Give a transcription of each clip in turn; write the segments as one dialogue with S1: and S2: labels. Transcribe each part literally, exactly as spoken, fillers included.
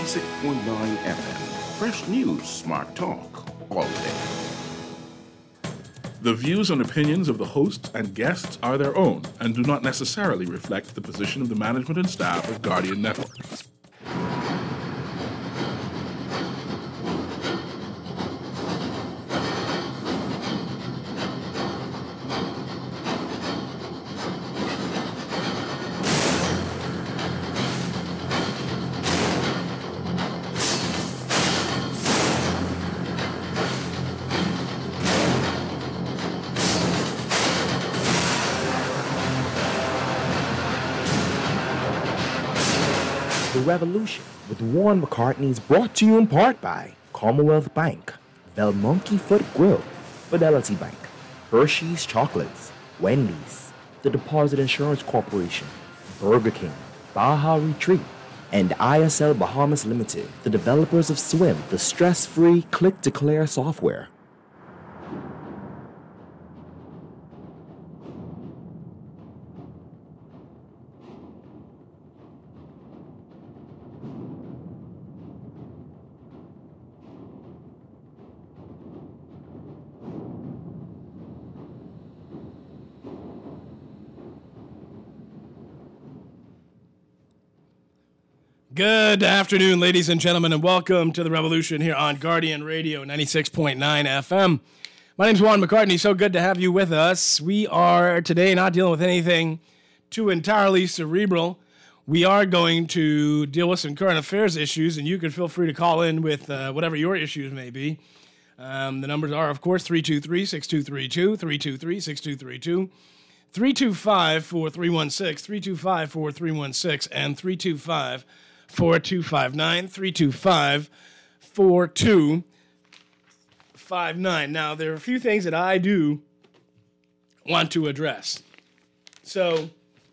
S1: ninety-six point nine F M. Fresh news, smart talk, all day. The views and opinions of the hosts and guests are their own and do not necessarily reflect the position of the management and staff of Guardian Network.
S2: The Revolution with Warren McCartney is brought to you in part by Commonwealth Bank, Vel Monkey Foot Grill, Fidelity Bank, Hershey's Chocolates, Wendy's, the Deposit Insurance Corporation, Burger King, Baja Retreat, and I S L Bahamas Limited, the developers of Swim, the stress-free click-to-clear software.
S3: Good afternoon, ladies and gentlemen, and welcome to The Revolution here on Guardian Radio ninety-six point nine F M. My name's Warren McCartney. So good to have you with us. We are today not dealing with anything too entirely cerebral. We are going to deal with some current affairs issues, and you can feel free to call in with uh, whatever your issues may be. Um, the numbers are, of course, three two three, six two three two, three two three, six two three two, three two five, four three one six, three two five, four three one six, and three two five, four two five nine, three two five, four two five nine. Now, there are a few things that I do want to address. So,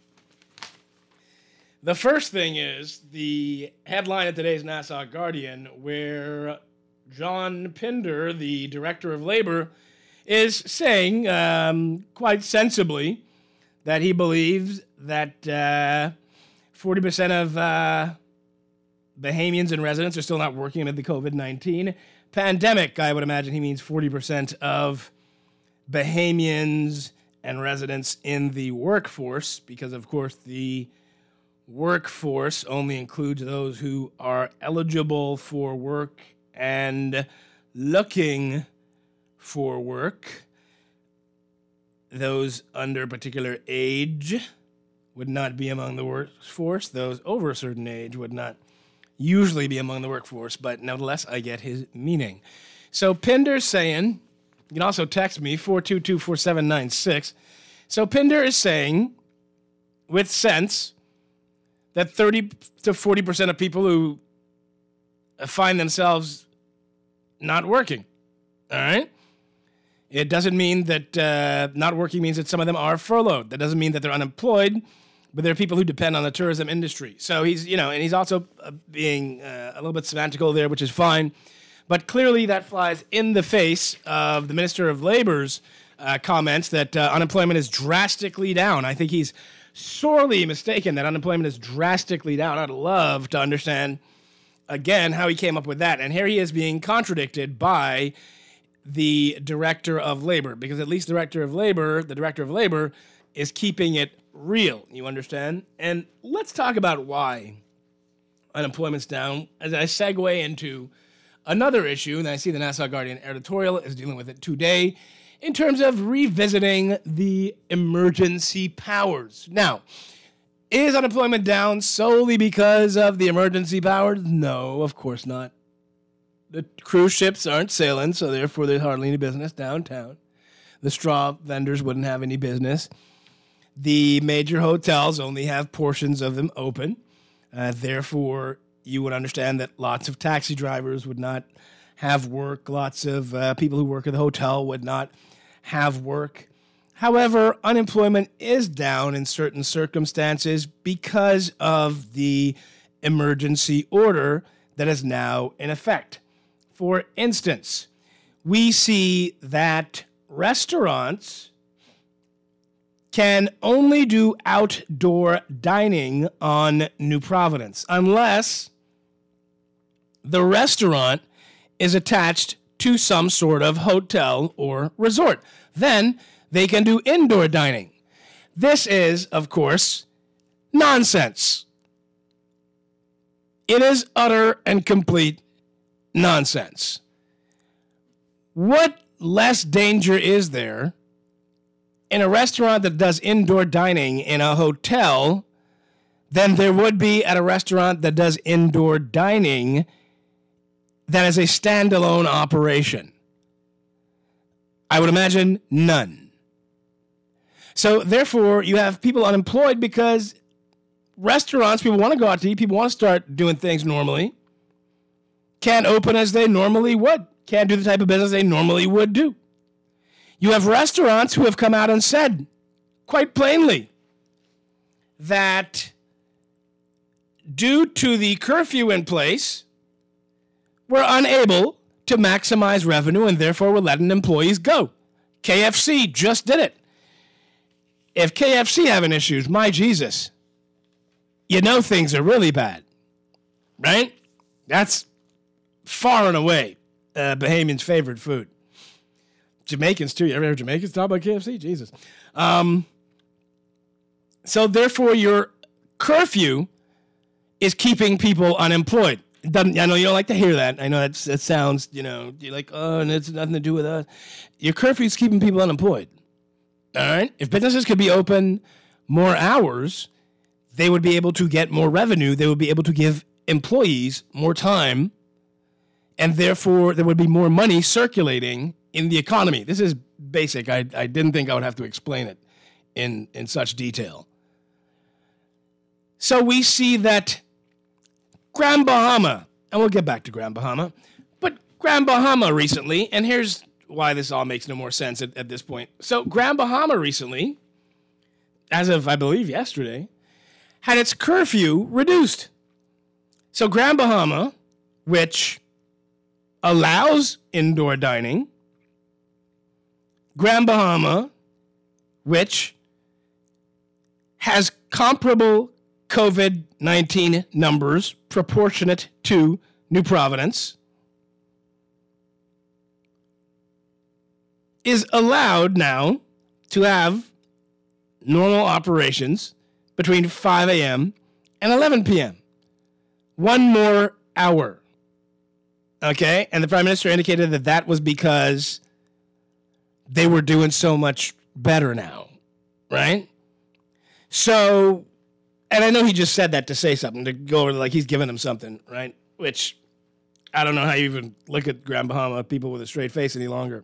S3: the first thing is the headline of today's Nassau Guardian, where John Pinder, the Director of Labor, is saying, um, quite sensibly, that he believes that uh, forty percent of uh, Bahamians and residents are still not working amid the covid nineteen pandemic. I would imagine he means forty percent of Bahamians and residents in the workforce, because, of course, the workforce only includes those who are eligible for work and looking for work. Those under a particular age would not be among the workforce. Those over a certain age would not usually be among the workforce, but nevertheless, I get his meaning. So Pinder's saying, you can also text me, four two two, four seven nine six. So Pinder is saying, with sense, that thirty to forty percent of people who find themselves not working, all right? It doesn't mean that uh, not working means that some of them are furloughed. That doesn't mean that they're unemployed. But there are people who depend on the tourism industry. So he's, you know, and he's also uh, being uh, a little bit semantical there, which is fine. But clearly that flies in the face of the Minister of Labor's uh, comments that uh, unemployment is drastically down. I think he's sorely mistaken that unemployment is drastically down. I'd love to understand, again, how he came up with that. And here he is being contradicted by the Director of Labor, because at least the Director of Labor, the Director of Labor is keeping it real, you understand? And let's talk about why unemployment's down as I segue into another issue, and I see the Nassau Guardian editorial is dealing with it today, in terms of revisiting the emergency powers. Now, is unemployment down solely because of the emergency powers? No, of course not. The cruise ships aren't sailing, so therefore there's hardly any business downtown. The straw vendors wouldn't have any business. The major hotels only have portions of them open. Uh, therefore, you would understand that lots of taxi drivers would not have work. Lots of uh, people who work at the hotel would not have work. However, unemployment is down in certain circumstances because of the emergency order that is now in effect. For instance, we see that restaurants can only do outdoor dining on New Providence unless the restaurant is attached to some sort of hotel or resort. Then they can do indoor dining. This is, of course, nonsense. It is utter and complete nonsense. What less danger is there in a restaurant that does indoor dining in a hotel than there would be at a restaurant that does indoor dining that is a standalone operation? I would imagine none. So therefore, you have people unemployed because restaurants, people want to go out to eat, people want to start doing things normally, can't open as they normally would, can't do the type of business they normally would do. You have restaurants who have come out and said, quite plainly, that due to the curfew in place, we're unable to maximize revenue and therefore we're letting employees go. K F C just did it. If K F C having issues, my Jesus, you know things are really bad, right? That's far and away uh, Bahamians' favorite food. Jamaicans, too. You ever hear Jamaicans talk about K F C? Jesus. Um, so, therefore, your curfew is keeping people unemployed. It doesn't, I know you don't like to hear that. I know that's, that sounds, you know, you're like, oh, and it's nothing to do with us. Your curfew is keeping people unemployed. All right? If businesses could be open more hours, they would be able to get more revenue. They would be able to give employees more time, and therefore there would be more money circulating in the economy. This is basic. I, I didn't think I would have to explain it in, in such detail. So we see that Grand Bahama, and we'll get back to Grand Bahama, but Grand Bahama recently, and here's why this all makes no more sense at, at this point. So Grand Bahama recently, as of, I believe, yesterday, had its curfew reduced. So Grand Bahama, which allows indoor dining, Grand Bahama, which has comparable COVID nineteen numbers proportionate to New Providence, is allowed now to have normal operations between five a.m. and eleven p.m. One more hour. Okay? And the Prime Minister indicated that that was because they were doing so much better now. Right? So, and I know he just said that to say something, to go over like he's giving them something, right? Which, I don't know how you even look at Grand Bahama people with a straight face any longer.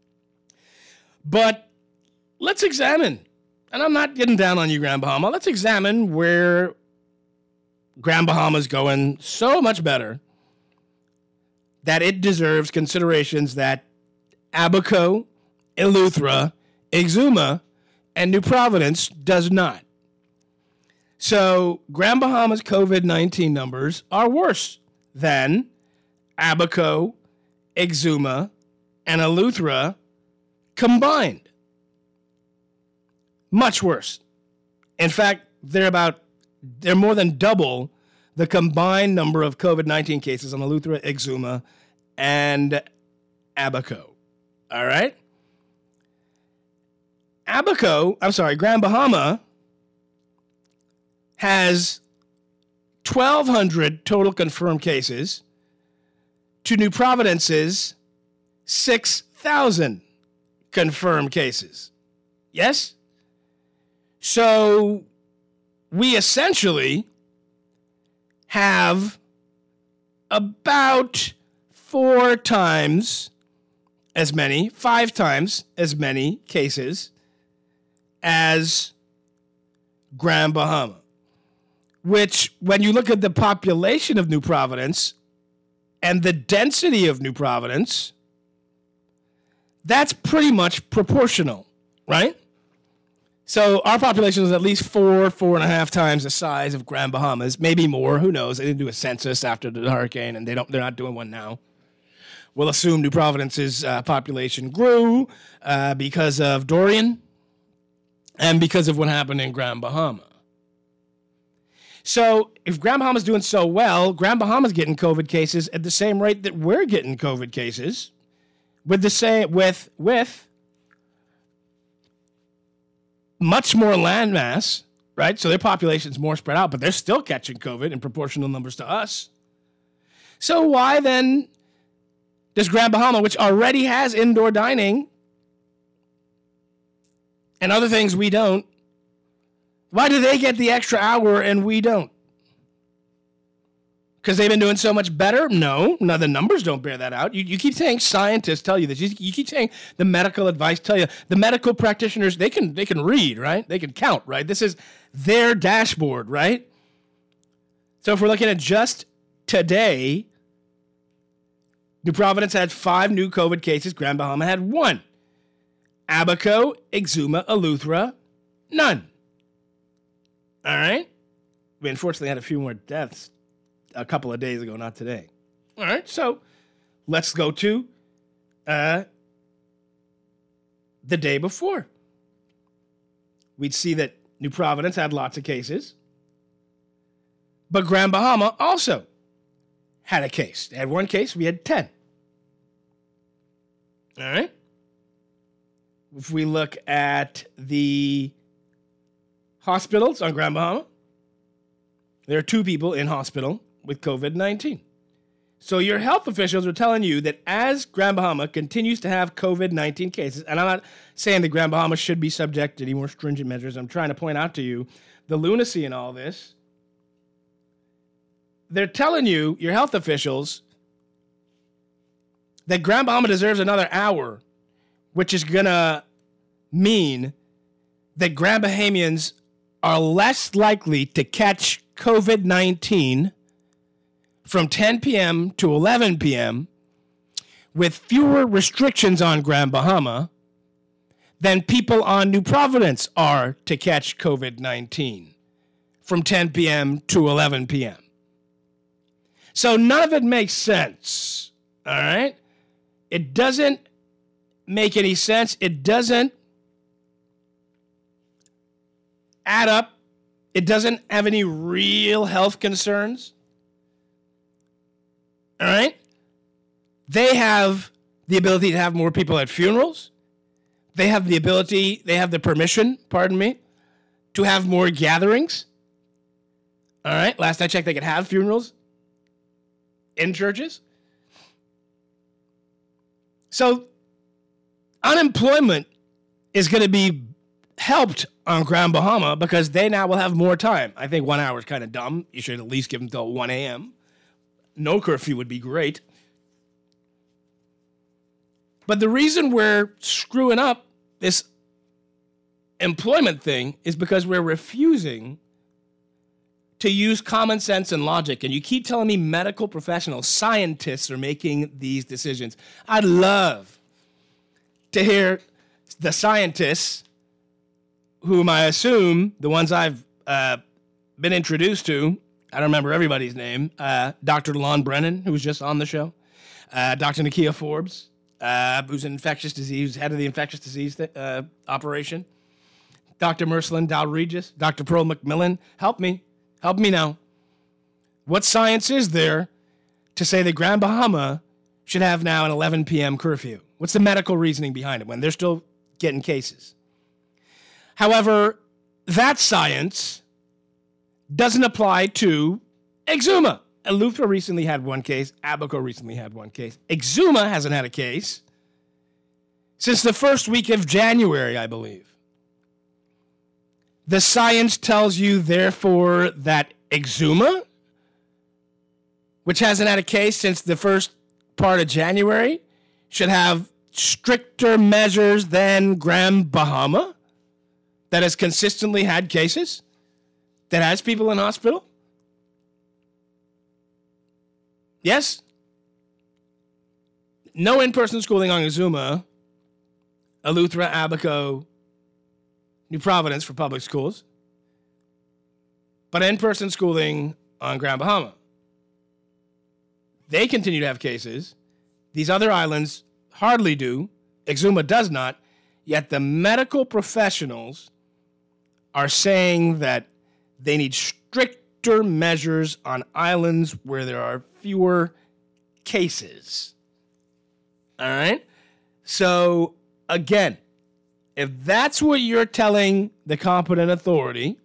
S3: But let's examine, and I'm not getting down on you, Grand Bahama, let's examine where Grand Bahama's going so much better that it deserves considerations that Abaco, Eleuthera, Exuma, and New Providence does not. So Grand Bahama's COVID nineteen numbers are worse than Abaco, Exuma, and Eleuthera combined. Much worse. In fact, they're about, they're more than double the combined number of COVID nineteen cases on Eleuthera, Exuma, and Abaco. All right? Abaco, I'm sorry, Grand Bahama has twelve hundred total confirmed cases to New Providence's six thousand confirmed cases. Yes? So we essentially have about four times as many, five times as many cases as Grand Bahama, which when you look at the population of New Providence and the density of New Providence, that's pretty much proportional, right? So our population is at least four, four and a half times the size of Grand Bahama's, maybe more. Who knows? They didn't do a census after the hurricane, and they don't. They're not doing one now. We'll assume New Providence's uh, population grew uh, because of Dorian and because of what happened in Grand Bahama. So if Grand Bahama's doing so well, Grand Bahama's getting COVID cases at the same rate that we're getting COVID cases, with the same with with much more landmass, right? So their population's more spread out, but they're still catching COVID in proportional numbers to us. So why then does Grand Bahama, which already has indoor dining and other things we don't, why do they get the extra hour and we don't? Because they've been doing so much better? No, no, the numbers don't bear that out. You, you keep saying scientists tell you this. You, you keep saying the medical advice tell you. The medical practitioners, they can they can read, right? They can count, right? This is their dashboard, right? So if we're looking at just today, New Providence had five new COVID cases. Grand Bahama had one. Abaco, Exuma, Eleuthera, none. All right? We unfortunately had a few more deaths a couple of days ago, not today. All right, so let's go to uh, the day before. We'd see that New Providence had lots of cases, but Grand Bahama also had a case. They had one case, we had ten. All right? If we look at the hospitals on Grand Bahama, there are two people in hospital with COVID nineteen. So your health officials are telling you that as Grand Bahama continues to have COVID nineteen cases, and I'm not saying that Grand Bahama should be subject to any more stringent measures, I'm trying to point out to you the lunacy in all this. They're telling you, your health officials, that Grand Bahama deserves another hour, which is going to mean that Grand Bahamians are less likely to catch COVID nineteen from ten p.m. to eleven p.m. with fewer restrictions on Grand Bahama than people on New Providence are to catch COVID nineteen from ten p.m. to eleven p.m. So none of it makes sense, all right? It doesn't make any sense. It doesn't add up. It doesn't have any real health concerns. All right? They have the ability to have more people at funerals. They have the ability, they have the permission, pardon me, to have more gatherings. All right? Last I checked, they could have funerals in churches. So unemployment is going to be helped on Grand Bahama because they now will have more time. I think one hour is kind of dumb. You should at least give them till one a.m. No curfew would be great. But the reason we're screwing up this employment thing is because we're refusing to use common sense and logic. And you keep telling me medical professionals, scientists are making these decisions. I'd love to hear the scientists, whom I assume, the ones I've uh, been introduced to, I don't remember everybody's name, uh, Doctor Lon Brennan, who was just on the show, uh, Doctor Nakia Forbes, uh, who's an infectious disease, head of the infectious disease th- uh, operation, Doctor Mercelin Dalregis, Doctor Pearl McMillan. Help me. Help me now. What science is there to say that Grand Bahama should have now an eleven p.m. curfew? What's the medical reasoning behind it when they're still getting cases? However, that science doesn't apply to Exuma. Eleuthera recently had one case. Abaco recently had one case. Exuma hasn't had a case since the first week of January, I believe. The science tells you, therefore, that Exuma, which hasn't had a case since the first part of January, should have stricter measures than Grand Bahama, that has consistently had cases, that has people in hospital? Yes? No in-person schooling on Exuma, Eleuthera, Abaco, New Providence for public schools, but in-person schooling on Grand Bahama. They continue to have cases. These other islands hardly do. Exuma does not. Yet the medical professionals are saying that they need stricter stricter measures on islands where there are fewer cases. All right? So, again, if that's what you're telling the competent authority,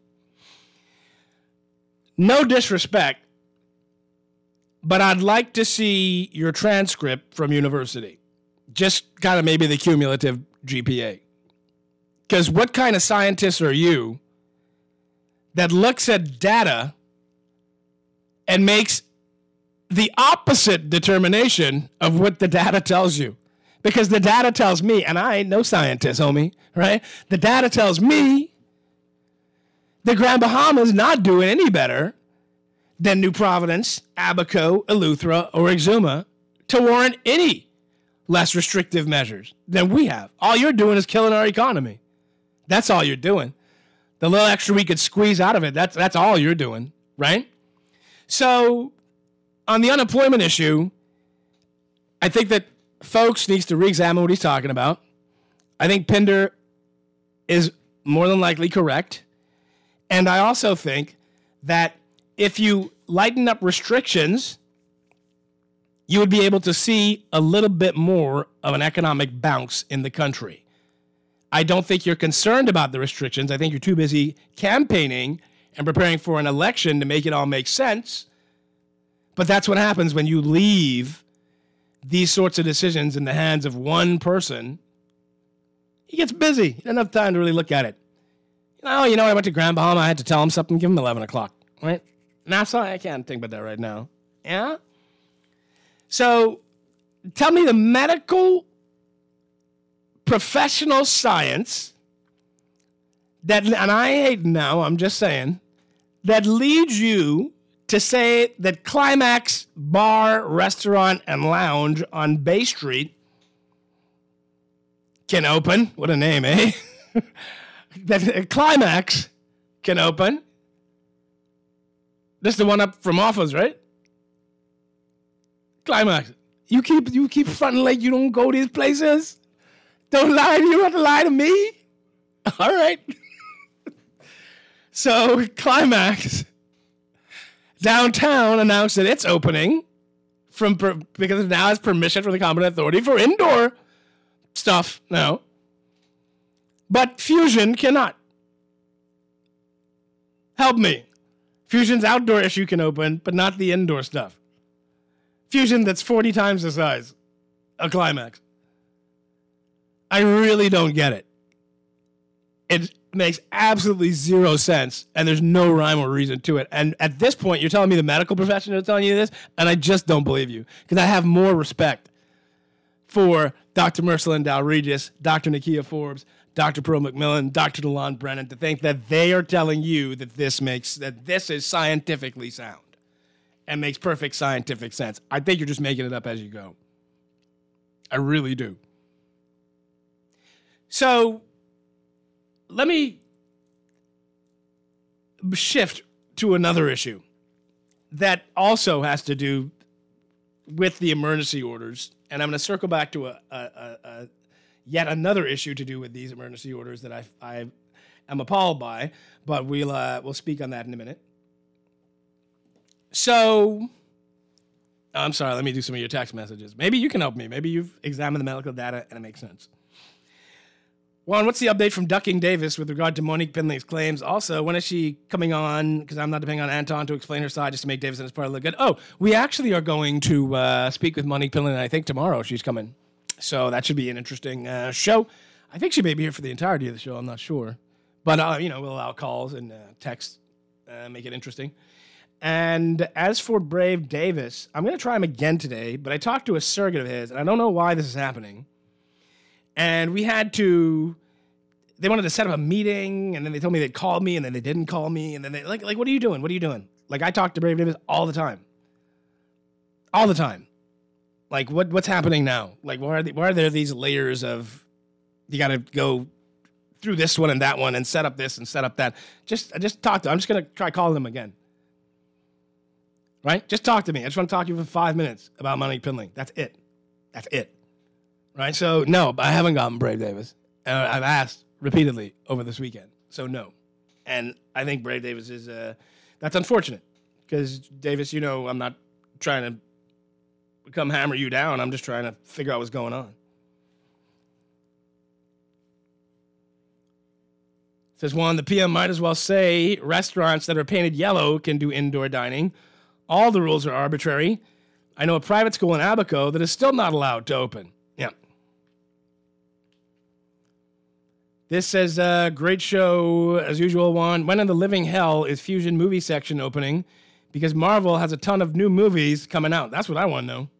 S3: no disrespect, but I'd like to see your transcript from university. Just kind of maybe the cumulative G P A. Because what kind of scientist are you that looks at data and makes the opposite determination of what the data tells you? Because the data tells me, and I ain't no scientist, homie, right? The data tells me the Grand Bahama's not doing any better than New Providence, Abaco, Eleuthera, or Exuma to warrant any less restrictive measures than we have. All you're doing is killing our economy. That's all you're doing. The little extra we could squeeze out of it, that's, that's all you're doing, right? So on the unemployment issue, I think that folks needs to re-examine what he's talking about. I think Pinder is more than likely correct. And I also think that if you lighten up restrictions, you would be able to see a little bit more of an economic bounce in the country. I don't think you're concerned about the restrictions. I think you're too busy campaigning and preparing for an election to make it all make sense. But that's what happens when you leave these sorts of decisions in the hands of one person. He gets busy. He doesn't have time to really look at it. You know, you know, I went to Grand Bahama. I had to tell him something. Give him eleven o'clock, right? Now, sorry, I can't think about that right now. Yeah? So, tell me the medical professional science that, and I hate now, I'm just saying, that leads you to say that Climax Bar, Restaurant, and Lounge on Bay Street can open. What a name, eh? That Climax can open. This is the one up from Offa's, right? Climax. You keep you keep fronting like you don't go to these places. Don't lie to you. You have to lie to me. All right. So Climax downtown announced that it's opening from per, because it now has permission from the competent authority for indoor stuff now. But Fusion cannot. Help me. Fusion's outdoor issue can open, but not the indoor stuff. Fusion that's forty times the size of Climax. I really don't get it. It makes absolutely zero sense, and there's no rhyme or reason to it. And at this point, you're telling me the medical profession is telling you this, and I just don't believe you, because I have more respect for Doctor Mercelyn Dow-Regis, Doctor Nakia Forbes, Doctor Pearl McMillan, Doctor DeLon Brennan, to think that they are telling you that this makes that this is scientifically sound and makes perfect scientific sense. I think you're just making it up as you go. I really do. So let me shift to another issue that also has to do with the emergency orders, and I'm going to circle back to a, a, a, a yet another issue to do with these emergency orders that I, I am appalled by, but we'll uh, we'll speak on that in a minute. So, I'm sorry, let me do some of your text messages. Maybe you can help me. Maybe you've examined the medical data and it makes sense. Juan, what's the update from Ducking Davis with regard to Monique Pinley's claims? Also, when is she coming on? Because I'm not depending on Anton to explain her side just to make Davis and his part look good. Oh, we actually are going to uh, speak with Monique Pinley, and I think tomorrow she's coming. So that should be an interesting uh, show. I think she may be here for the entirety of the show. I'm not sure. But, uh, you know, we'll allow calls and uh, texts, uh, make it interesting. And as for Brave Davis, I'm going to try him again today, but I talked to a surrogate of his, and I don't know why this is happening. And we had to, they wanted to set up a meeting, and then they told me they'd call me, and then they didn't call me, and then they, like, like, what are you doing? What are you doing? Like, I talk to Brave Davis all the time. All the time. Like, what what's happening now? Like, why are, they, why are there these layers of, you got to go through this one and that one and set up this and set up that? Just, just talk to them. I'm just going to try calling them again. Right? Just talk to me. I just want to talk to you for five minutes about Monique Pinley. That's it. That's it. Right? So, no, I haven't gotten Brave Davis. Uh, I've asked repeatedly over this weekend. So, no. And I think Brave Davis is, uh, that's unfortunate. because, Davis, you know I'm not trying to come hammer you down. I'm just trying to figure out what's going on. Says Juan, the P M might as well say restaurants that are painted yellow can do indoor dining. All the rules are arbitrary. I know a private school in Abaco that is still not allowed to open. Yeah. This says, uh, great show, as usual, Juan. When in the living hell is Fusion movie section opening? Because Marvel has a ton of new movies coming out. That's what I want to know.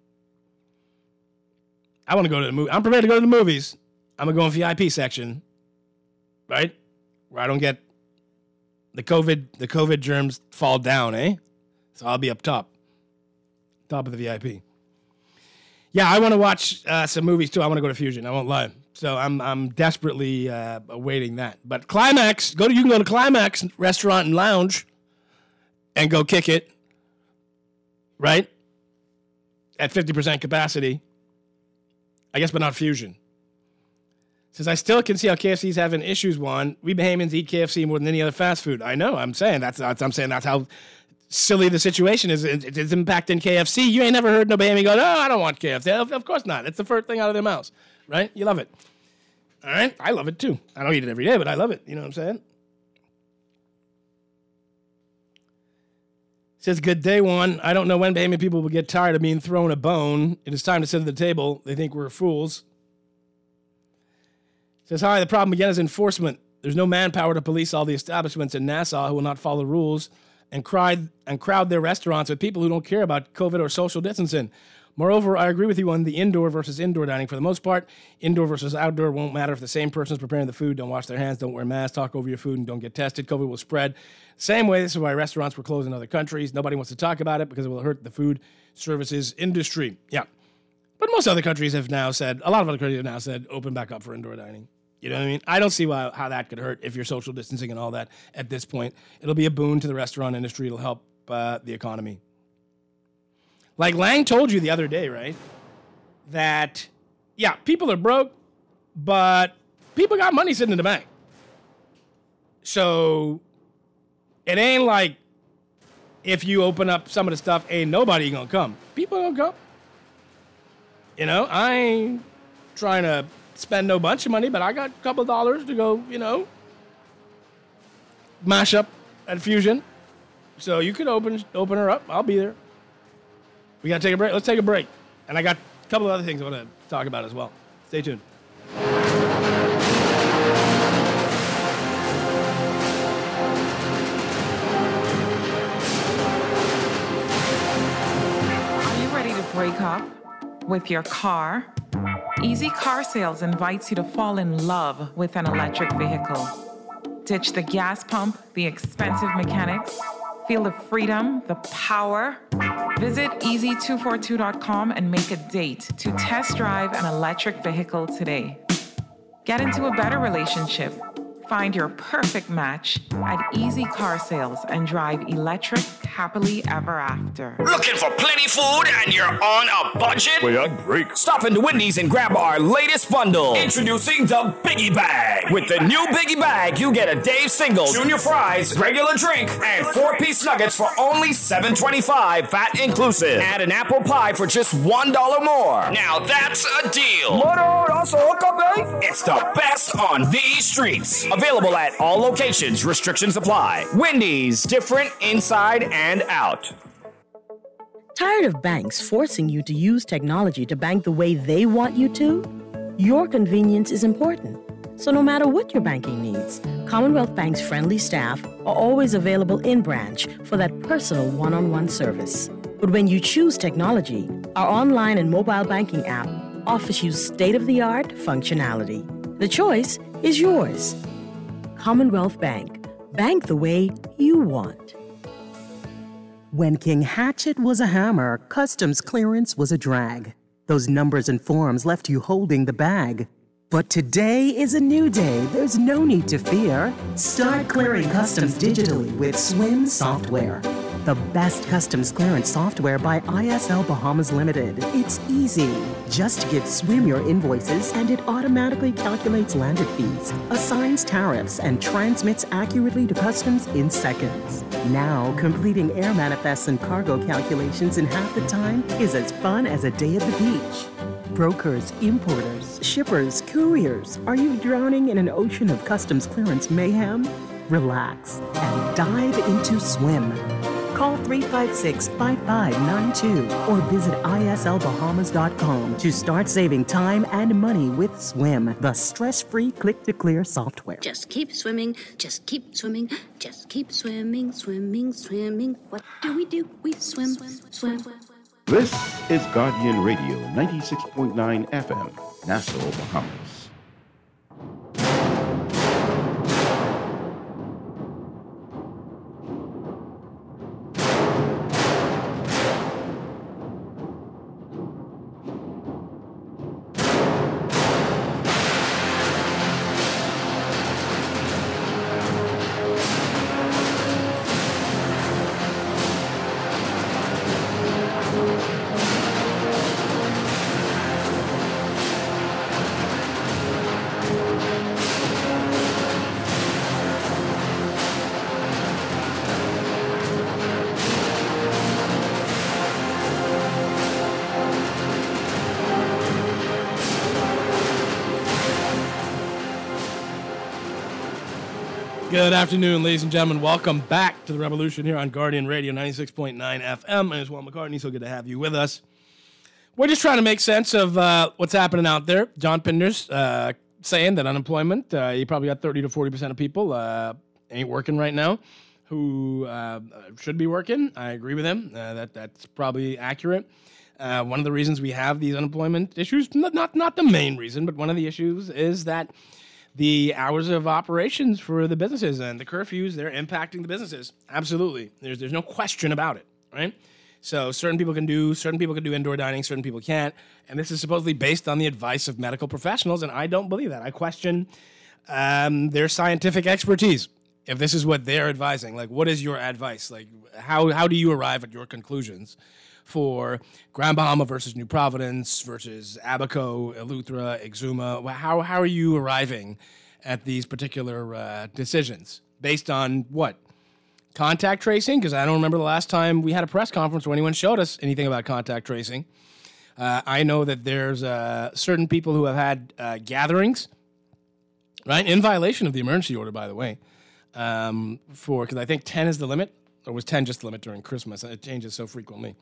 S3: I want to go to the movie. I'm prepared to go to the movies. I'm going to go in V I P section. Right? Where I don't get the COVID, the COVID germs fall down, eh? So I'll be up top. Top of the V I P. Yeah, I want to watch uh, some movies too. I want to go to Fusion. I won't lie. So I'm I'm desperately uh, awaiting that. But Climax, go to you can go to Climax Restaurant and Lounge and go kick it, right? At fifty percent capacity. I guess, but not Fusion. Says, I still can see how K F C's having issues, Juan. We Bahamians eat K F C more than any other fast food. I know. I'm saying that's, that's I'm saying that's how silly the situation is. It, it's impacting K F C. You ain't never heard no Bahamian go, no, I don't want K F C. Of, of course not. It's the first thing out of their mouths, right? You love it. All right? I love it too. I don't eat it every day, but I love it. You know what I'm saying? Says, good day, Juan. I don't know when Bahamian people will get tired of being thrown a bone. It is time to sit at the table. They think we're fools. Says, hi, the problem again is enforcement. There's no manpower to police all the establishments in Nassau who will not follow rules and, cried, and crowd their restaurants with people who don't care about COVID or social distancing. Moreover, I agree with you on the indoor versus indoor dining. For the most part, indoor versus outdoor won't matter if the same person is preparing the food, don't wash their hands, don't wear masks, talk over your food, and don't get tested. COVID will spread. Same way, this is why restaurants were closed in other countries. Nobody wants to talk about it because it will hurt the food services industry. Yeah. But most other countries have now said, a lot of other countries have now said, open back up for indoor dining. You know what I mean? I don't see why, how that could hurt if you're social distancing and all that at this point. It'll be a boon to the restaurant industry. It'll help uh, the economy. Like Lang told you the other day, right? That, yeah, people are broke, but people got money sitting in the bank. So it ain't like if you open up some of the stuff, ain't nobody gonna come. People don't come. You know, I ain't trying to spend no bunch of money, but I got a couple of dollars to go, you know, mash up at Fusion. So you could open open her up. I'll be there. We got to take a break. Let's take a break. And I got a couple of other things I want to talk about as well. Stay tuned.
S4: Are you ready to break up with your car? Easy Car Sales invites you to fall in love with an electric vehicle. Ditch the gas pump, the expensive mechanics. Feel the freedom, the power. Visit easy two forty-two dot com and make a date to test drive an electric vehicle today. Get into a better relationship. Find your perfect match at Easy Car Sales and drive electric happily ever after.
S5: Looking for plenty food and you're on a budget?
S6: Wait, I'd break.
S5: Stop into Wendy's and grab our latest bundle. Introducing the Biggie Bag. With the new Biggie Bag, you get a Dave Singles, junior fries, regular drink, and four-piece nuggets for only seven twenty-five, fat inclusive. Add an apple pie for just one dollar more. Now that's a deal. It's the best on these streets. Available at all locations. Restrictions apply. Wendy's, different inside and out.
S7: Tired of banks forcing you to use technology to bank the way they want you to? Your convenience is important. So no matter what your banking needs, Commonwealth Bank's friendly staff are always available in branch for that personal one-on-one service. But when you choose technology, our online and mobile banking app offers you state-of-the-art functionality. The choice is yours. Commonwealth Bank. Bank the way you want.
S8: When King Hatchet was a hammer, customs clearance was a drag. Those numbers and forms left you holding the bag. But today is a new day. There's no need to fear. Start clearing customs digitally with Swim software. The best customs clearance software by I S L Bahamas Limited. It's easy. Just give Swim your invoices and it automatically calculates landed fees, assigns tariffs, and transmits accurately to customs in seconds. Now, completing air manifests and cargo calculations in half the time is as fun as a day at the beach. Brokers, importers, shippers, couriers, are you drowning in an ocean of customs clearance mayhem? Relax and dive into Swim. Call three five six, five five nine two or visit I S L Bahamas dot com to start saving time and money with Swim, the stress-free click-to-clear software.
S6: Just keep swimming, just keep swimming, just keep swimming, swimming, swimming. What do we do? We swim, swim, swim.
S9: This is Guardian Radio ninety-six point nine F M, Nassau, Bahamas.
S3: Good afternoon, ladies and gentlemen. Welcome back to the Revolution here on Guardian Radio ninety-six point nine F M. My name is Walt McCartney. So good to have you with us. We're just trying to make sense of uh, what's happening out there. John Pinder's uh, saying that unemployment, uh, you probably got thirty to forty percent of people uh, ain't working right now who uh, should be working. I agree with him. Uh, that That's probably accurate. Uh, one of the reasons we have these unemployment issues, not, not, not the main reason, but one of the issues is that the hours of operations for the businesses and the curfews, they're impacting the businesses. Absolutely. There's there's no question about it, right? So certain people can do, certain people can do indoor dining, certain people can't. And this is supposedly based on the advice of medical professionals, and I don't believe that. I question um, their scientific expertise. If this is what they're advising, like, what is your advice? Like, how how do you arrive at your conclusions for Grand Bahama versus New Providence versus Abaco, Eleuthera, Exuma? How how are you arriving at these particular uh, decisions? Based on what? Contact tracing? Because I don't remember the last time we had a press conference where anyone showed us anything about contact tracing. Uh, I know that there's uh, certain people who have had uh, gatherings, right, in violation of the emergency order, by the way, um, for because I think ten is the limit, or was ten just the limit during Christmas? It changes so frequently.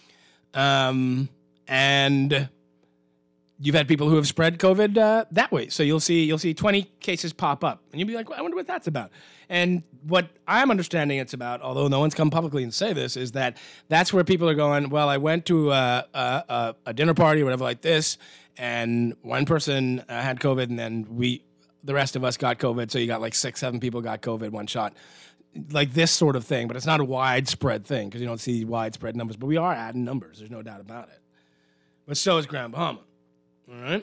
S3: Um, and you've had people who have spread COVID uh, that way. So you'll see you'll see twenty cases pop up, and you'll be like, well, I wonder what that's about. And what I'm understanding it's about, although no one's come publicly and say this, is that that's where people are going, well, I went to a, a, a dinner party or whatever like this, and one person uh, had COVID, and then we, the rest of us got COVID, so you got like six, seven people got COVID, one shot. Like this sort of thing, but it's not a widespread thing because you don't see widespread numbers, but we are adding numbers. There's no doubt about it. But so is Grand Bahama. All right?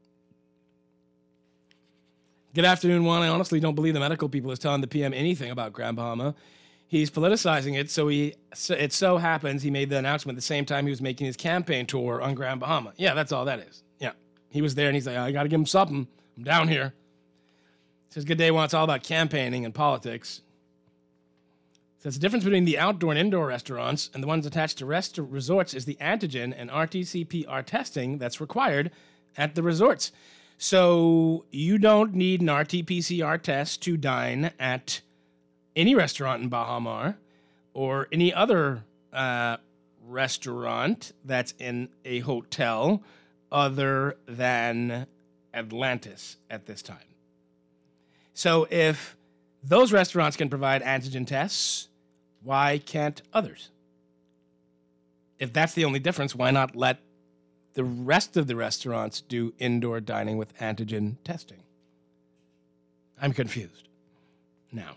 S3: Good afternoon, Juan. I honestly don't believe the medical people is telling the P M anything about Grand Bahama. He's politicizing it, so he so it so happens he made the announcement at the same time he was making his campaign tour on Grand Bahama. Yeah, that's all that is. Yeah. He was there, and he's like, I got to give him something. I'm down here. Says, good day, Juan. It's all about campaigning and politics. Says the difference between the outdoor and indoor restaurants and the ones attached to rest resorts is the antigen and R T C P R testing that's required at the resorts. So you don't need an R T P C R test to dine at any restaurant in Baha Mar or any other uh, restaurant that's in a hotel other than Atlantis at this time. So if those restaurants can provide antigen tests, why can't others? If that's the only difference, why not let the rest of the restaurants do indoor dining with antigen testing? I'm confused now.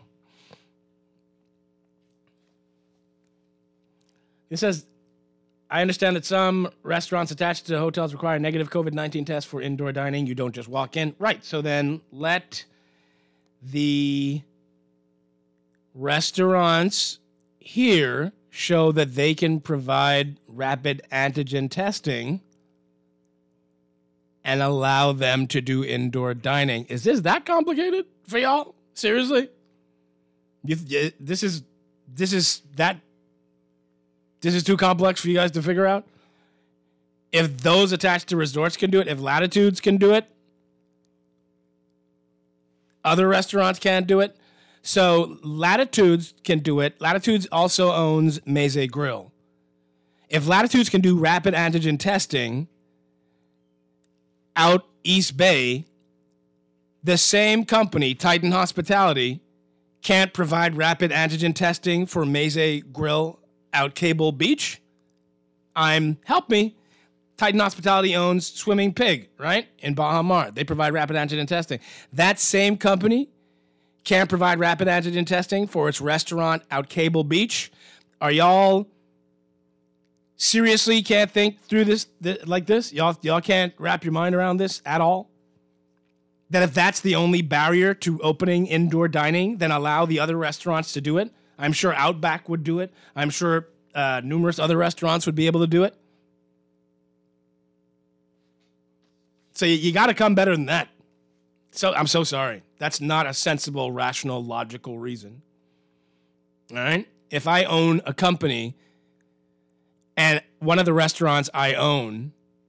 S3: It says, I understand that some restaurants attached to hotels require negative COVID nineteen tests for indoor dining. You don't just walk in. Right, so then let the restaurants here show that they can provide rapid antigen testing and allow them to do indoor dining. Is this that complicated for y'all? Seriously? You, you, this is this is that this is too complex for you guys to figure out? If those attached to resorts can do it, if Latitudes can do it, other restaurants can't do it. So Latitudes can do it. Latitudes also owns Meze Grill. If Latitudes can do rapid antigen testing out East Bay, the same company, Titan Hospitality, can't provide rapid antigen testing for Meze Grill out Cable Beach. I'm help me. Titan Hospitality owns Swimming Pig, right? In Baja Mar. They provide rapid antigen testing. That same company can't provide rapid antigen testing for its restaurant out Cable Beach. Are y'all seriously can't think through this th- like this? Y'all, y'all can't wrap your mind around this at all? That if that's the only barrier to opening indoor dining, then allow the other restaurants to do it? I'm sure Outback would do it. I'm sure uh, numerous other restaurants would be able to do it. So you, you got to come better than that. So I'm so sorry. That's not a sensible, rational, logical reason. All right? If I own a company and one of the restaurants I own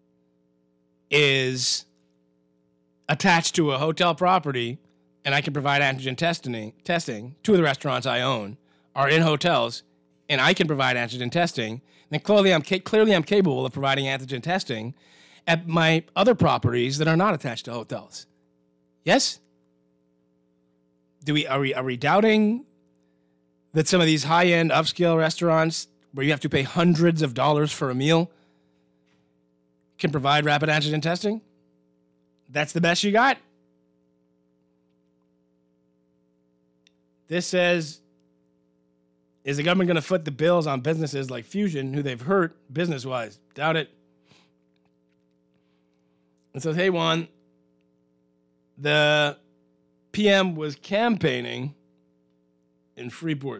S3: is attached to a hotel property and I can provide antigen testing, testing, two of the restaurants I own are in hotels and I can provide antigen testing, then clearly I'm, ca- clearly I'm capable of providing antigen testing at my other properties that are not attached to hotels. Yes? Do we are we are we doubting that some of these high-end upscale restaurants where you have to pay hundreds of dollars for a meal can provide rapid antigen testing? That's the best you got? This says, is the government going to foot the bills on businesses like Fusion, who they've hurt business-wise? Doubt it. It says, hey, Juan, the P M was campaigning in Freeport.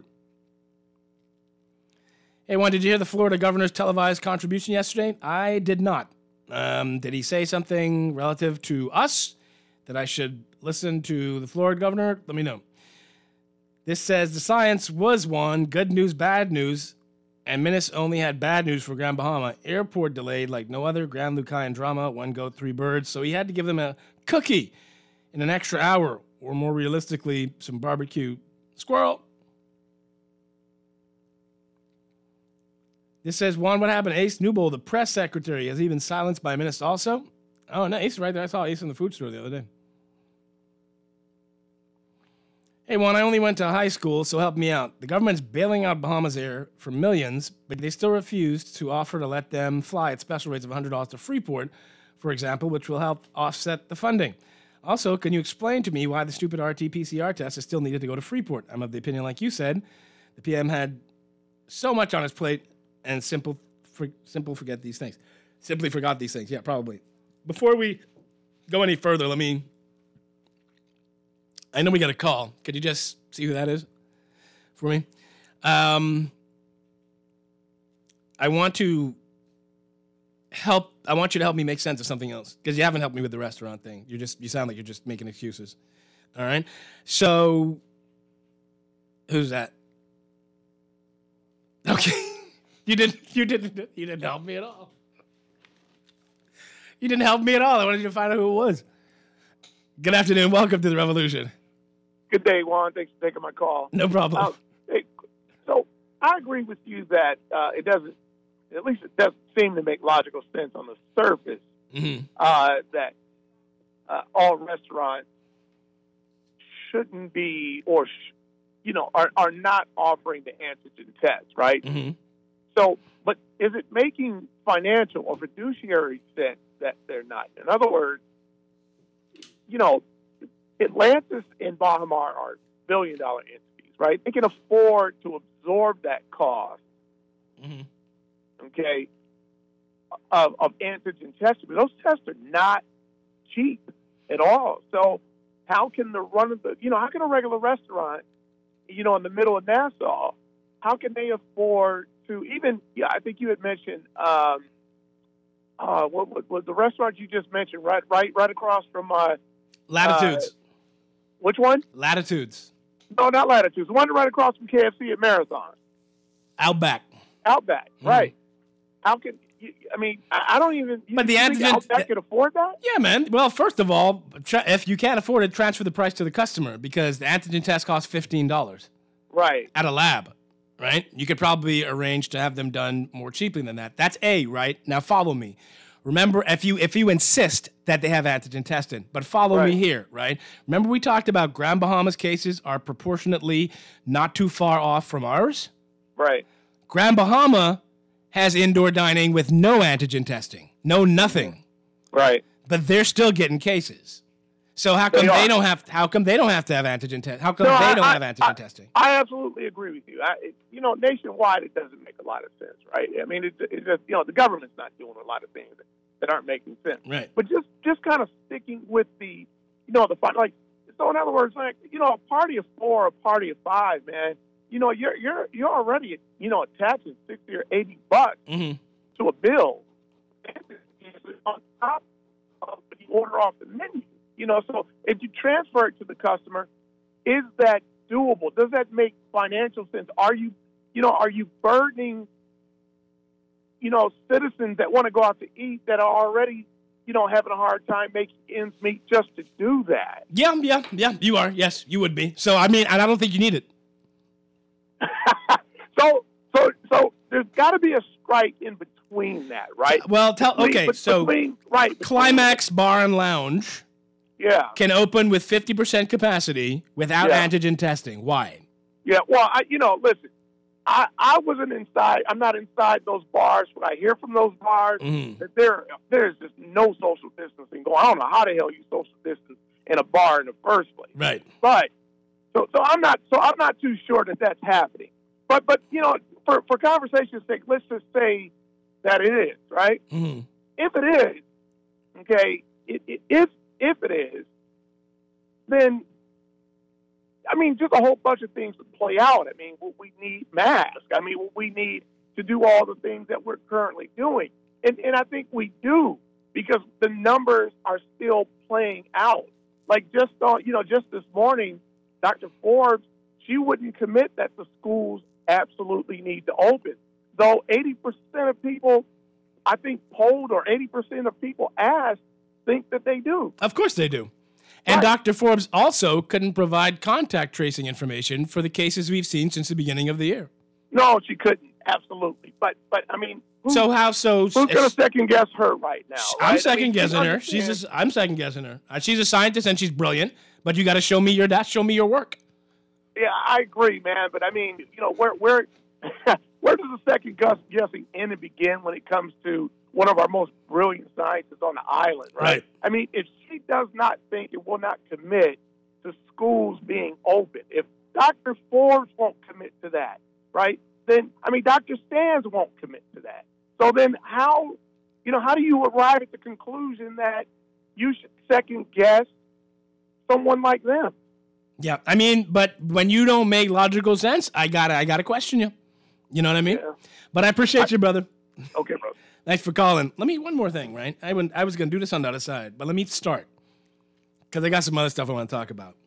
S3: Hey, Juan, did you hear the Florida governor's televised contribution yesterday? I did not. Um, did he say something relative to us that I should listen to the Florida governor? Let me know. This says the science was one, good news, bad news, and Minnis only had bad news for Grand Bahama. Airport delayed like no other Grand Lucayan drama, one goat, three birds, so he had to give them a cookie in an extra hour, or more realistically, some barbecue. Squirrel. This says, Juan, what happened? Ace Newbold, the press secretary, has he been silenced by Minnis also? Oh, no, Ace is right there. I saw Ace in the food store the other day. Hey, Juan, I only went to high school, so help me out. The government's bailing out Bahamas Air for millions, but they still refused to offer to let them fly at special rates of one hundred dollars to Freeport, for example, which will help offset the funding. Also, can you explain to me why the stupid R T P C R test is still needed to go to Freeport? I'm of the opinion, like you said, the P M had so much on his plate and simple, for, simple forget these things. Simply forgot these things. Yeah, probably. Before we go any further, let me... I know we got a call. Could you just see who that is for me? Um, I want to help. I want you to help me make sense of something else because you haven't helped me with the restaurant thing. You just you sound like you're just making excuses. All right. So who's that? Okay. you didn't. You didn't. You didn't help me at all. You didn't help me at all. I wanted you to find out who it was. Good afternoon. Welcome to the Revolution.
S10: Good day, Juan. Thanks for taking my call.
S3: No problem.
S10: Uh, hey, so I agree with you that uh, it doesn't, at least it doesn't seem to make logical sense on the surface
S3: mm-hmm.
S10: uh, that uh, all restaurants shouldn't be or, sh- you know, are, are not offering the antigen test, right?
S3: Mm-hmm.
S10: So, but is it making financial or fiduciary sense that they're not? In other words, you know, Atlantis and Baja Mar are billion-dollar entities, right? They can afford to absorb that cost,
S3: mm-hmm.
S10: okay, of, of antigen testing. But those tests are not cheap at all. So how can the run of the, you know, how can a regular restaurant, you know, in the middle of Nassau, how can they afford to even, yeah, I think you had mentioned, um, uh, what, what was the restaurant you just mentioned, right, right, right across from uh,
S3: Latitudes.
S10: Uh, which one?
S3: Latitudes.
S10: No, not Latitudes. The one right across from K F C at Marathon.
S3: Outback.
S10: Outback,
S3: Mm.
S10: right? How can you, I mean? I, I don't even. You,
S3: But the
S10: you think
S3: antigen-
S10: Outback can afford that?
S3: Yeah, man. Well, first of all, tra- if you can't afford it, transfer the price to the customer because the antigen test costs fifteen dollars.
S10: Right.
S3: At a lab, right? You could probably arrange to have them done more cheaply than that. That's A, right? Now follow me. Remember, if you if you insist that they have antigen testing, but follow
S10: Right.
S3: me here, right? Remember we talked about Grand Bahama's cases are proportionately not too far off from ours?
S10: Right.
S3: Grand Bahama has indoor dining with no antigen testing, no nothing.
S10: Right.
S3: But they're still getting cases. So how come
S10: They
S3: they,
S10: are.
S3: don't have? How come they don't have to have antigen test? How come
S10: No,
S3: they
S10: I-
S3: don't
S10: I-
S3: have antigen
S10: I-
S3: testing?
S10: I absolutely agree with you. I, it, you know, nationwide, it doesn't make a lot of sense, right? I mean, it, it's just, you know, the government's not doing a lot of things that, that aren't making sense.
S3: Right.
S10: But just, just kind of sticking with the, you know, the fun, like, so in other words, like, you know, a party of four, a party of five, man, you know, you're, you're, you're already, you know, attaching sixty or eighty bucks
S3: Mm-hmm.
S10: to a bill on top of the order off the menu. You know, so if you transfer it to the customer, is that doable? Does that make financial sense? Are you, you know, are you burdening, you know, citizens that want to go out to eat that are already, you know, having a hard time making ends meet just to do that?
S3: Yeah, yeah, yeah. You are. Yes, you would be. So I mean, and I don't think you need it.
S10: So, so, so there's got to be a strike in between that, right?
S3: Well, tell
S10: Between-
S3: okay.
S10: bet-
S3: So
S10: between, right, between-
S3: Climax Bar and Lounge
S10: yeah,
S3: can open with fifty percent capacity without
S10: Yeah.
S3: antigen testing. Why?
S10: yeah. Well, I, you know, listen, I, I wasn't inside. I'm not inside those bars. What I hear from those bars
S3: Mhm.
S10: that there, there's just no social distancing going. I don't know how the hell you social distance in a bar in the first place.
S3: Right.
S10: But so, so I'm not, so I'm not too sure that that's happening. But, but you know, for for conversation's sake, let's just say that it is, right?
S3: Mm-hmm.
S10: If it is, okay, it, it, if if it is, then I mean, just a whole bunch of things would play out. I mean, we need masks. I mean, we need to do all the things that we're currently doing, and and I think we do because the numbers are still playing out. Like just on, you know, just this morning, Doctor Forbes, she wouldn't commit that the schools absolutely need to open, though eighty percent of people, I think, polled, or eighty percent of people asked, think that they do.
S3: Of course they do. And
S10: Right.
S3: Doctor Forbes also couldn't provide contact tracing information for the cases we've seen since the beginning of the year.
S10: No, she couldn't, absolutely. But, but I mean, who,
S3: So how so?
S10: who's going to second guess her right now?
S3: I'm
S10: right?
S3: second
S10: I mean,
S3: guessing
S10: you
S3: her. She's
S10: understand-
S3: just, I'm second guessing her. Uh, she's a scientist and she's brilliant, but you got to show me your that show me your work.
S10: Yeah, I agree, man. But I mean, you know, where where where does the second guess guessing end and begin when it comes to one of our most brilliant scientists on the island, right?
S3: Right.
S10: I mean, if she does not think and will not commit to schools being open, if Doctor Forbes won't commit to that, right? Then I mean, Doctor Stans won't commit to that. So then, how, you know, how do you arrive at the conclusion that you should second guess someone like them?
S3: Yeah, I mean, but when you don't make logical sense, I gotta, I gotta question you. You know what I mean?
S10: Yeah.
S3: But I appreciate you, brother.
S10: Okay, bro.
S3: Thanks for calling. Let me one more thing, right? I wouldn't, I was gonna do this on the other side, but let me start because I got some other stuff I want to talk about,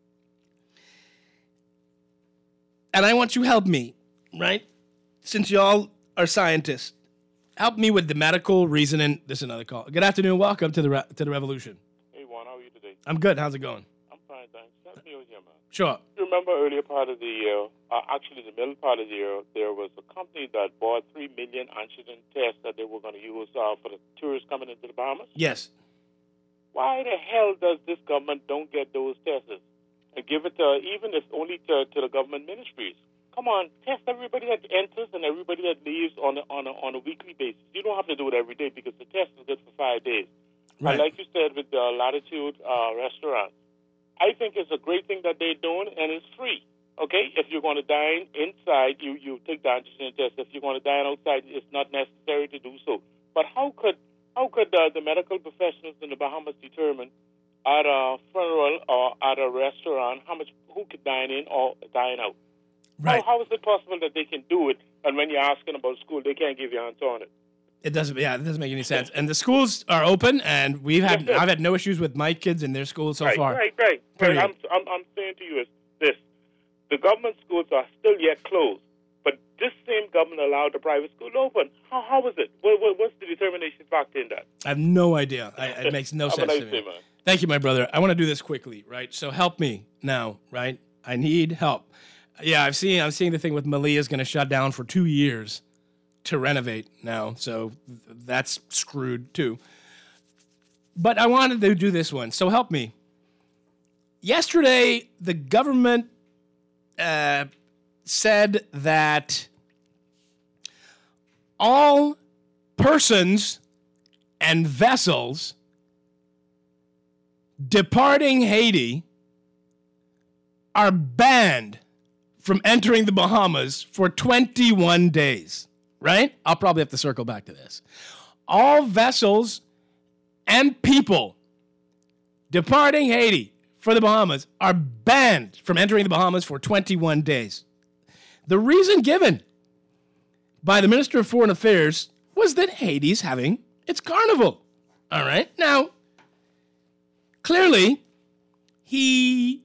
S3: and I want you to help me, right? Since y'all are scientists, help me with the medical reasoning. This is another call. Good afternoon. Welcome to the re- to the revolution.
S11: Hey, Juan, how are you today?
S3: I'm good. How's it going?
S11: I'm fine, thanks. Help me out here, man.
S3: Sure.
S11: You remember earlier part of the year, uh, actually the middle part of the year, there was a company that bought three million antigen tests that they were going to use uh, for the tourists coming into the Bahamas?
S3: Yes.
S11: Why the hell does this government don't get those tests and give it to, even if only to, to the government ministries? Come on, test everybody that enters and everybody that leaves on a, on a, on a weekly basis. You don't have to do it every day because the test is good for five days.
S3: Right.
S11: And like you said with the Latitude uh, restaurant, I think it's a great thing that they're doing, and it's free. Okay, if you're going to dine inside, you, you take the antigen test. If you're going to dine outside, it's not necessary to do so. But how could how could uh, the medical professionals in the Bahamas determine at a funeral or at a restaurant how much who could dine in or dine out?
S3: Right.
S11: How, how is it possible that they can do it and when you're asking about school, they can't give you an answer on it.
S3: It doesn't. Yeah, it doesn't make any sense. And the schools are open, and we've had
S11: Yes, yes.
S3: I've had no issues with my kids in their schools so
S11: right,
S3: far.
S11: Right, right.
S3: Period.
S11: I'm, I'm, I'm saying to you is this. The government schools are still yet closed, but this same government allowed the private school open. How, how is it? What, what, what's the determination factor in that?
S3: I have no idea. I, it makes no
S11: Have a
S3: sense
S11: nice
S3: to me.
S11: day, man.
S3: Thank you, my brother. I want to do this quickly, right? So help me now, right? I need help. Yeah, I've seen. I'm seeing the thing with Malia's going to shut down for two years to renovate now, so th- that's screwed too. But I wanted to do this one, so help me. Yesterday, the government uh, said that all persons and vessels departing Haiti are banned from entering the Bahamas for twenty-one days, right? I'll probably have to circle back to this. All vessels and people departing Haiti for the Bahamas are banned from entering the Bahamas for twenty-one days. The reason given by the Minister of Foreign Affairs was that Haiti's having its carnival. All right? Now, clearly, he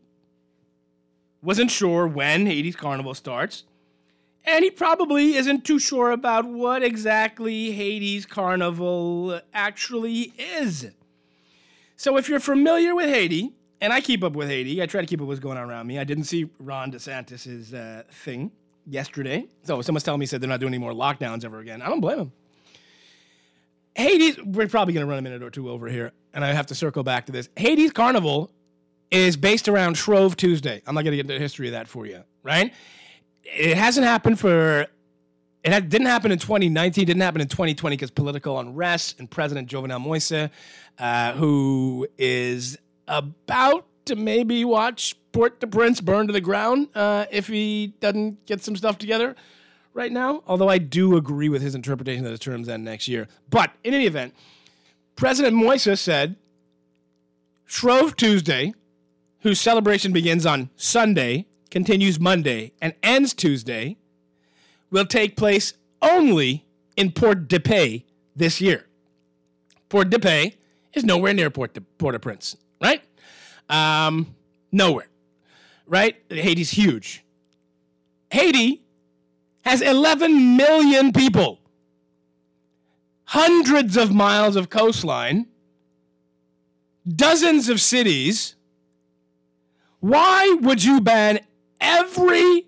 S3: wasn't sure when Haiti's carnival starts, and he probably isn't too sure about what exactly Haiti's carnival actually is. So if you're familiar with Haiti, and I keep up with Haiti, I try to keep up with what's going on around me. I didn't see Ron DeSantis' uh, thing yesterday. So someone's telling me said they're not doing any more lockdowns ever again. I don't blame them. Haiti's, we're probably going to run a minute or two over here, and I have to circle back to this. Haiti's carnival is based around Shrove Tuesday. I'm not going to get into the history of that for you, right? It hasn't happened for, it had, didn't happen in twenty nineteen, didn't happen in twenty twenty because political unrest and President Jovenel Moise, uh, who is about to maybe watch Port-au-Prince burn to the ground uh, if he doesn't get some stuff together right now, although I do agree with his interpretation that the terms end next year. But in any event, President Moise said Shrove Tuesday, whose celebration begins on Sunday, continues Monday, and ends Tuesday, will take place only in Port-de-Paix this year. Port-de-Paix is nowhere near Port Port-au-Prince, right? Um, nowhere, right? Haiti's huge. Haiti has eleven million people, hundreds of miles of coastline, dozens of cities. Why would you ban every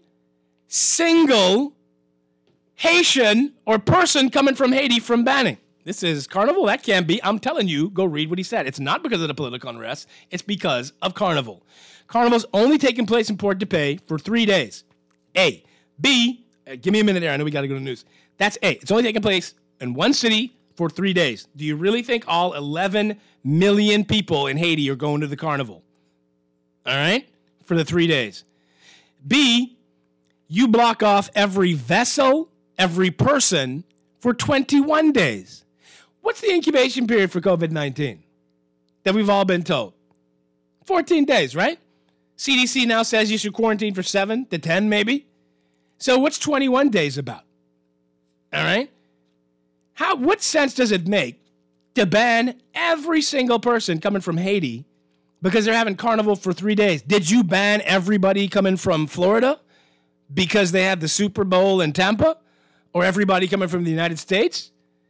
S3: single Haitian or person coming from Haiti from banning? This is Carnival? That can't be. I'm telling you, go read what he said. It's not because of the political unrest. It's because of Carnival. Carnival's only taking place in Port-de-Paix for three days. A. B. Uh, give me a minute there. I know we got to go to the news. That's A. It's only taking place in one city for three days. Do you really think all eleven million people in Haiti are going to the Carnival? All right? For the three days. B, you block off every vessel, every person for twenty-one days. What's the incubation period for covid nineteen that we've all been told? fourteen days, right? C D C now says you should quarantine for seven to ten maybe. So what's twenty-one days about? All right? How? What sense does it make to ban every single person coming from Haiti because they're having carnival for three days? Did you ban everybody coming from Florida because they had the Super Bowl in Tampa? Or everybody coming from the United States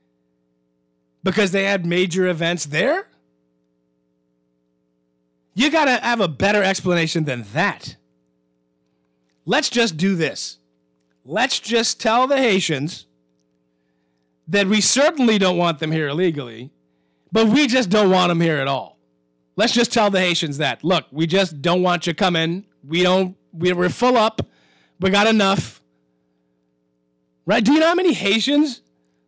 S3: because they had major events there? You got to have a better explanation than that. Let's just do this. Let's just tell the Haitians that we certainly don't want them here illegally, but we just don't want them here at all. Let's just tell the Haitians that. Look, we just don't want you coming. We don't, we're full up. We got enough. Right? Do you know how many Haitians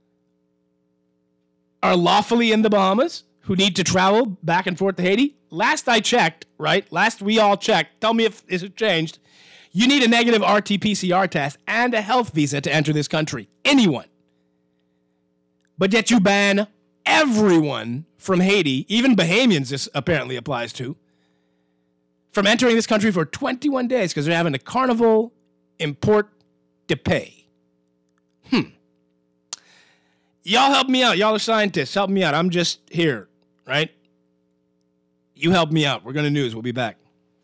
S3: are lawfully in the Bahamas who need to travel back and forth to Haiti? Last I checked, right? Last we all checked. Tell me if it's changed. You need a negative R T P C R test and a health visa to enter this country. Anyone. But yet you ban everyone from Haiti, even Bahamians this apparently applies to, from entering this country for twenty-one days because they're having a carnival in Port-de-Paix. Hmm. Y'all help me out. Y'all are scientists. Help me out. I'm just here, right? You help me out. We're going to news. We'll be back.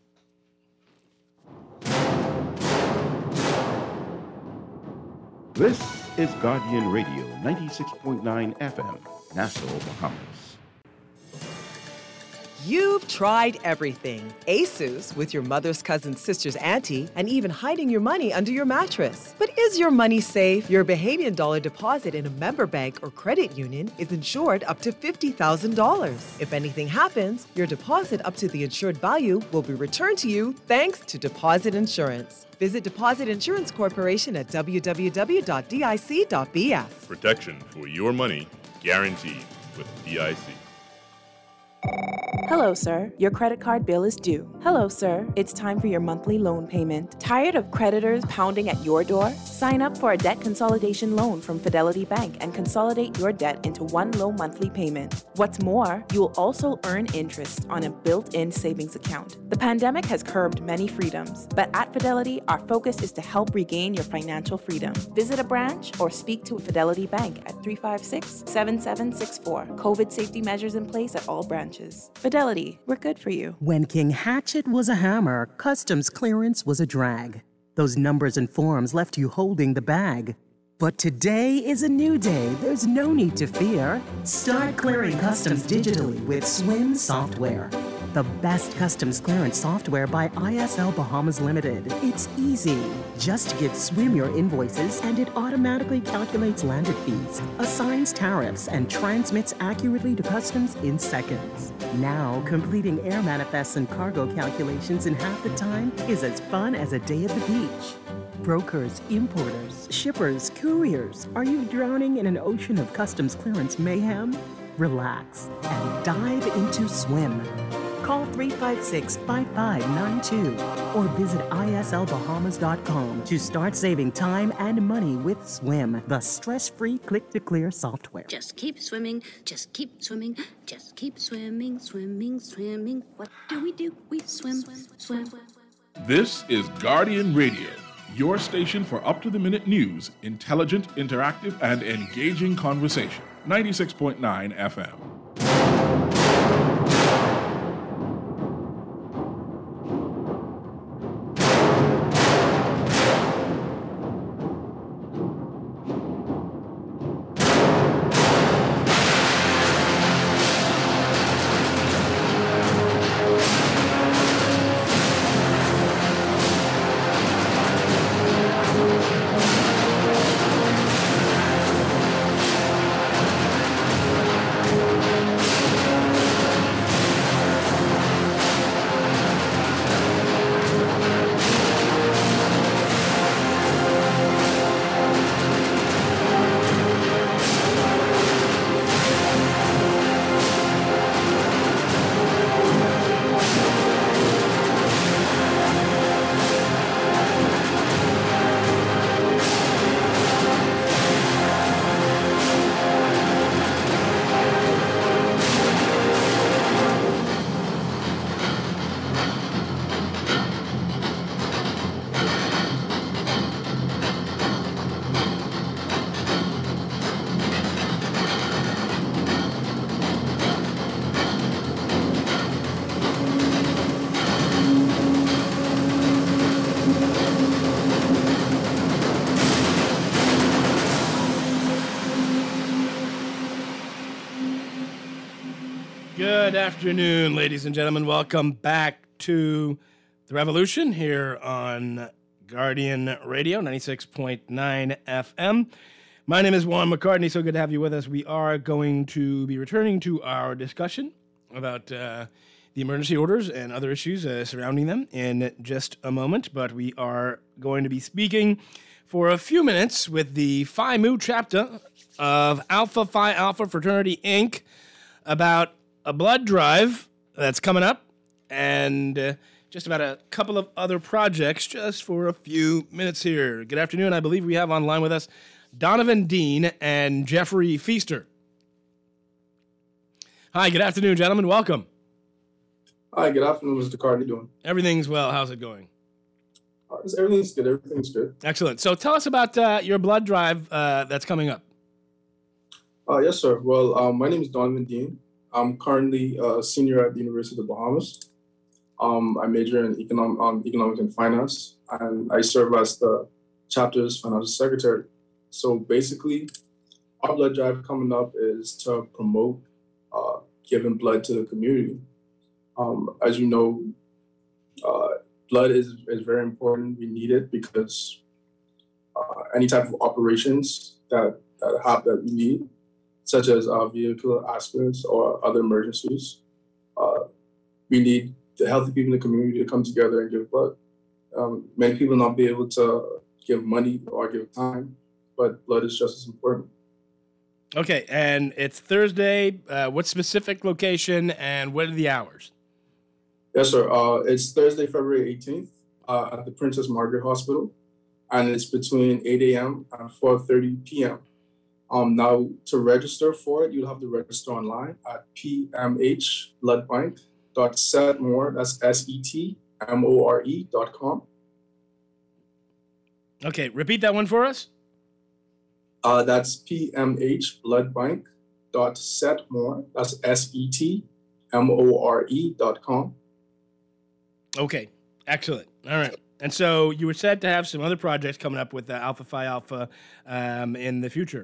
S9: This is Guardian Radio, ninety-six point nine F M, Nassau, Bahamas.
S12: You've tried everything. ASUS with your mother's cousin's sister's auntie, and even hiding your money under your mattress. But is your money safe? Your Bahamian dollar deposit in a member bank or credit union is insured up to fifty thousand dollars. If anything happens, your deposit up to the insured value will be returned to you thanks to Deposit Insurance. Visit Deposit Insurance Corporation at w w w dot d i c dot b f.
S13: Protection for your money guaranteed with D I C.
S14: Hello, sir. Your credit card bill is due. Hello, sir. It's time for your monthly loan payment. Tired of creditors pounding at your door? Sign up for a debt consolidation loan from Fidelity Bank and consolidate your debt into one low monthly payment. What's more, you will also earn interest on a built-in savings account. The pandemic has curbed many freedoms, but at Fidelity, our focus is to help regain your financial freedom. Visit a branch or speak to a Fidelity Bank at three five six, seven seven six four. COVID safety measures in place at all branches. Fidelity, we're good for you.
S8: When King Hatchet was a hammer, customs clearance was a drag. Those numbers and forms left you holding the bag. But today is a new day. There's no need to fear. Start clearing customs digitally with Swim software. The best customs clearance software by I S L Bahamas Limited. It's easy. Just give Swim your invoices and it automatically calculates landed fees, assigns tariffs, and transmits accurately to customs in seconds. Now, completing air manifests and cargo calculations in half the time is as fun as a day at the beach. Brokers, importers, shippers, couriers, are you drowning in an ocean of customs clearance mayhem? Relax and dive into Swim. Call three five six, five five nine two or visit I S L Bahamas dot com to start saving time and money with Swim, the stress-free click-to-clear software.
S6: Just keep swimming, just keep swimming, just keep swimming, swimming, swimming. What do we do? We swim, swim.
S1: This is Guardian Radio, your station for up-to-the-minute news, intelligent, interactive, and engaging conversation. ninety-six point nine F M.
S3: Good afternoon, ladies and gentlemen. Welcome back to The Revolution here on Guardian Radio, ninety-six point nine F M. My name is Juan McCartney. So good to have you with us. We are going to be returning to our discussion about uh, the emergency orders and other issues uh, surrounding them in just a moment. But we are going to be speaking for a few minutes with the Phi Mu chapter of Alpha Phi Alpha Fraternity, Incorporated about a blood drive that's coming up, and uh, just about a couple of other projects just for a few minutes here. Good afternoon. I believe we have online with us Donovan Dean and Jeffrey Feaster. Hi, good afternoon, gentlemen. Welcome.
S15: Hi, good afternoon, Mister Carter. How you doing?
S3: Everything's well. How's it going?
S15: Uh, everything's good. Everything's good.
S3: Excellent. So tell us about uh, your blood drive uh, that's coming up.
S15: Uh, yes, sir. Well, um, my name is Donovan Dean. I'm currently a senior at the University of the Bahamas. Um, I major in economic, um, economics and finance, and I serve as the chapter's financial secretary. So basically, our blood drive coming up is to promote uh, giving blood to the community. Um, as you know, uh, blood is, is very important. We need it because uh, any type of operations that, that have that we need, such as uh, vehicular accidents or other emergencies, uh, we need the healthy people in the community to come together and give blood. Um, many people not be able to give money or give time, but blood is just as important.
S3: Okay, and it's Thursday. Uh, what specific location and what are the hours?
S15: Yes, sir. Uh, it's Thursday, February eighteenth uh, at the Princess Margaret Hospital, and it's between eight a.m. and four thirty p.m. Um, now, to register for it, you'll have to register online at p m h blood bank dot setmore, that's S E T M O R E dot com.
S3: Okay, repeat that one for us.
S15: Uh, that's p m h blood bank dot setmore, that's S E T M O R E dot com.
S3: Okay, excellent. All right. And so you were said to have some other projects coming up with uh, Alpha Phi Alpha um, in the future.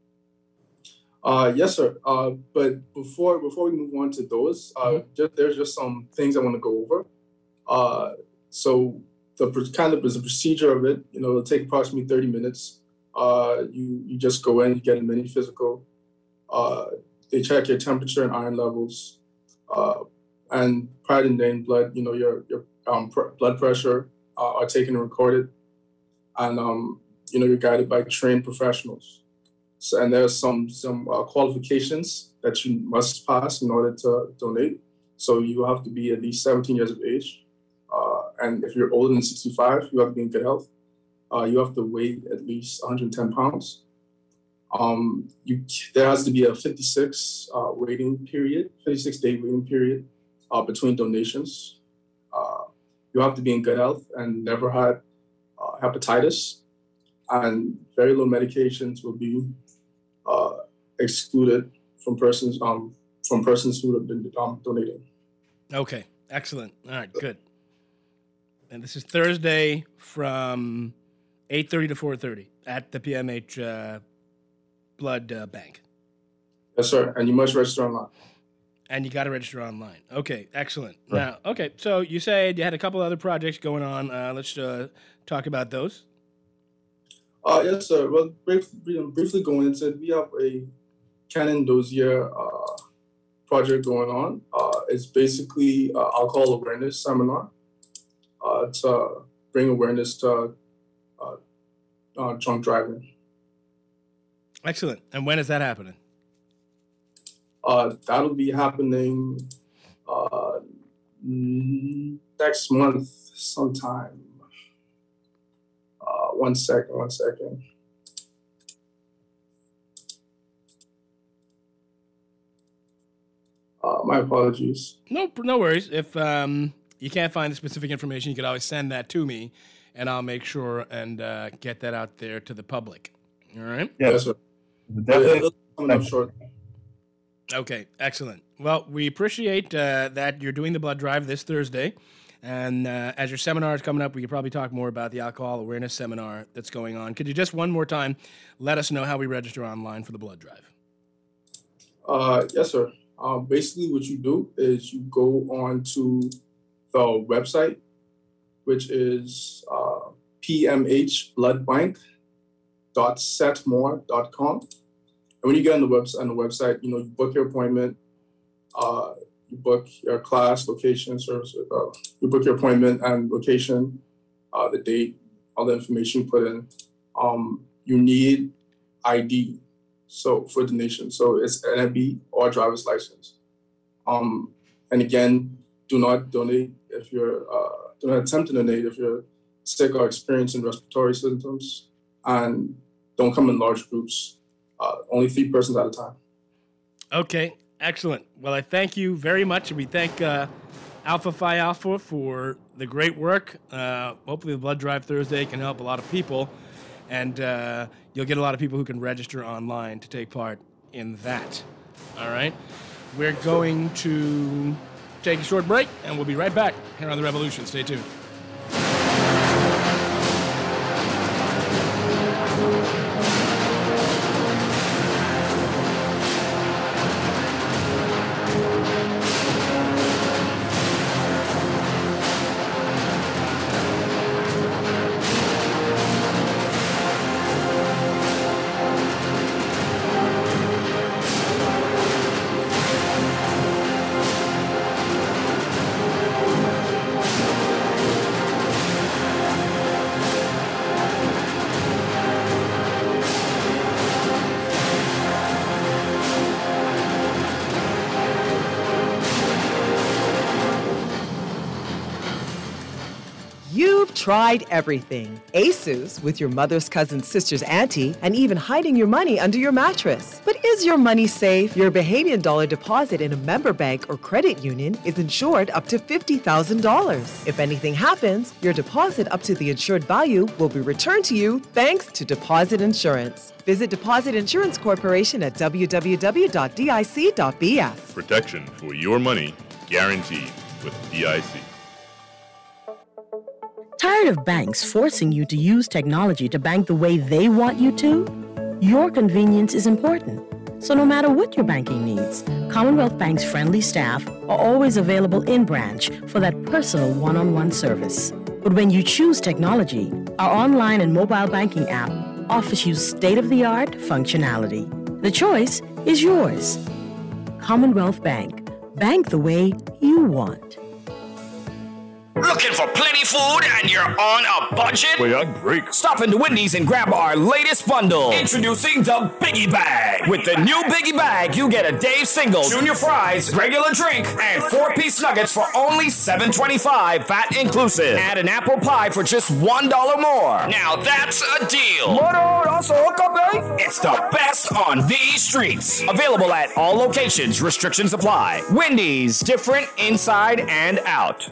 S15: Uh, yes, sir. Uh, but before before we move on to those, uh, mm-hmm. just, there's just some things I want to go over. Uh, so the kind of the procedure of it, you know, it'll take approximately thirty minutes. Uh, you you just go in, you get a mini physical. Uh, they check your temperature and iron levels, uh, and prior to donating blood, you know, your your um, pr- blood pressure uh, are taken and recorded, and um, you know, you're guided by trained professionals. So, and there are some some uh, qualifications that you must pass in order to donate. So you have to be at least seventeen years of age. Uh, and if you're older than sixty-five, you have to be in good health. Uh, you have to weigh at least one hundred ten pounds. Um, you, there has to be a fifty-six uh, waiting period, fifty-six day waiting period uh, between donations. Uh, you have to be in good health and never had uh, hepatitis. And very low medications will be uh, excluded from persons um, from persons who have been um, donating.
S3: Okay, excellent. All right, good. And this is Thursday from eight thirty to four thirty at the P M H uh, Blood uh, Bank.
S15: Yes, sir. And you must register online.
S3: And you got to register online. Okay, excellent. Right. Now, okay, so you said you had a couple other projects going on. Uh, let's uh, talk about those.
S15: Uh, yes, sir. Well, briefly, briefly going into it, we have a Canon Dozier uh, project going on. Uh, it's basically an alcohol awareness seminar uh, to bring awareness to uh, uh, drunk driving.
S3: Excellent. And when is that happening?
S15: Uh, that'll be happening uh, next month sometime. Uh, one second, one second. Uh, my apologies.
S3: No, no worries. If um, you can't find the specific information, you could always send that to me, and I'll make sure and uh, get that out there to the public. All right?
S15: Yes, sir.
S16: Definitely.
S15: Coming up short.
S3: Okay, excellent. Well, we appreciate uh, that you're doing the blood drive this Thursday. And uh, as your seminar is coming up, we could probably talk more about the alcohol awareness seminar that's going on. Could you just one more time let us know how we register online for the blood drive?
S15: Uh, yes, sir. Uh, basically, what you do is you go on to the website, which is uh, p m h blood bank dot setmore dot com. And when you get on the website, on the website, you know, you book your appointment. Uh, You book your class, location, service. Uh, you book your appointment and location, uh, the date, all the information you put in. Um, you need I D, so for donation. So it's N M B or driver's license. Um, and again, do not donate if you're. Uh, do not attempt to donate if you're sick or experiencing respiratory symptoms, and don't come in large groups. Uh, only three persons at a time.
S3: Okay. Excellent. Well, I thank you very much, and we thank uh, Alpha Phi Alpha for the great work. Uh, hopefully the Blood Drive Thursday can help a lot of people. And uh, you'll get a lot of people who can register online to take part in that. All right? We're going to take a short break, and we'll be right back here on The Revolution. Stay tuned.
S12: Tried everything. ASUS with your mother's cousin's sister's auntie, and even hiding your money under your mattress. But is your money safe? Your Bahamian dollar deposit in a member bank or credit union is insured up to fifty thousand dollars. If anything happens, your deposit up to the insured value will be returned to you thanks to Deposit Insurance. Visit Deposit Insurance Corporation at w w w dot d i c dot b s.
S13: Protection for your money guaranteed with D I C.
S7: Tired of banks forcing you to use technology to bank the way they want you to? Your convenience is important. So no matter what your banking needs, Commonwealth Bank's friendly staff are always available in branch for that personal one-on-one service. But when you choose technology, our online and mobile banking app offers you state-of-the-art functionality. The choice is yours. Commonwealth Bank. Bank the way you want.
S5: Looking for plenty food and you're on a budget?
S13: Wait, I break.
S5: Stop into Wendy's and grab our latest bundle. Introducing the Biggie Bag. With the new Biggie Bag, you get a Dave single, junior fries, regular drink, and four-piece nuggets for only seven twenty-five, fat inclusive. Add an apple pie for just one dollar more. Now that's a deal. It's the best on these streets. Available at all locations. Restrictions apply. Wendy's, different inside and out.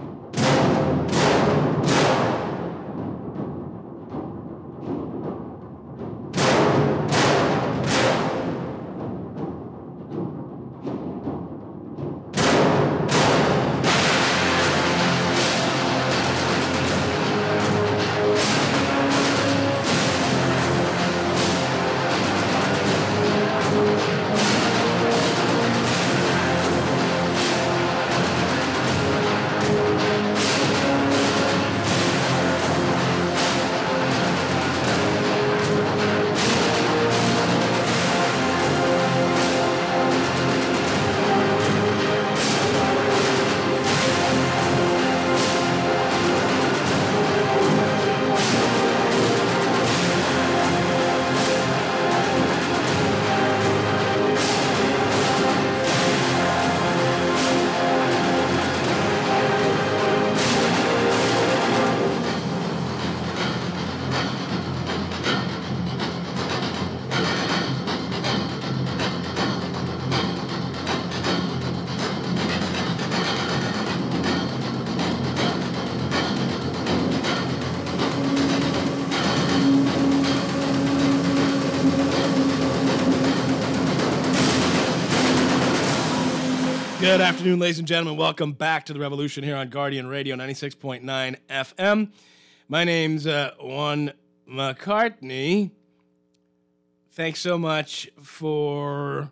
S3: Good afternoon, ladies and gentlemen. Welcome back to The Revolution here on Guardian Radio ninety-six point nine F M. My name's uh, Juan McCartney. Thanks so much for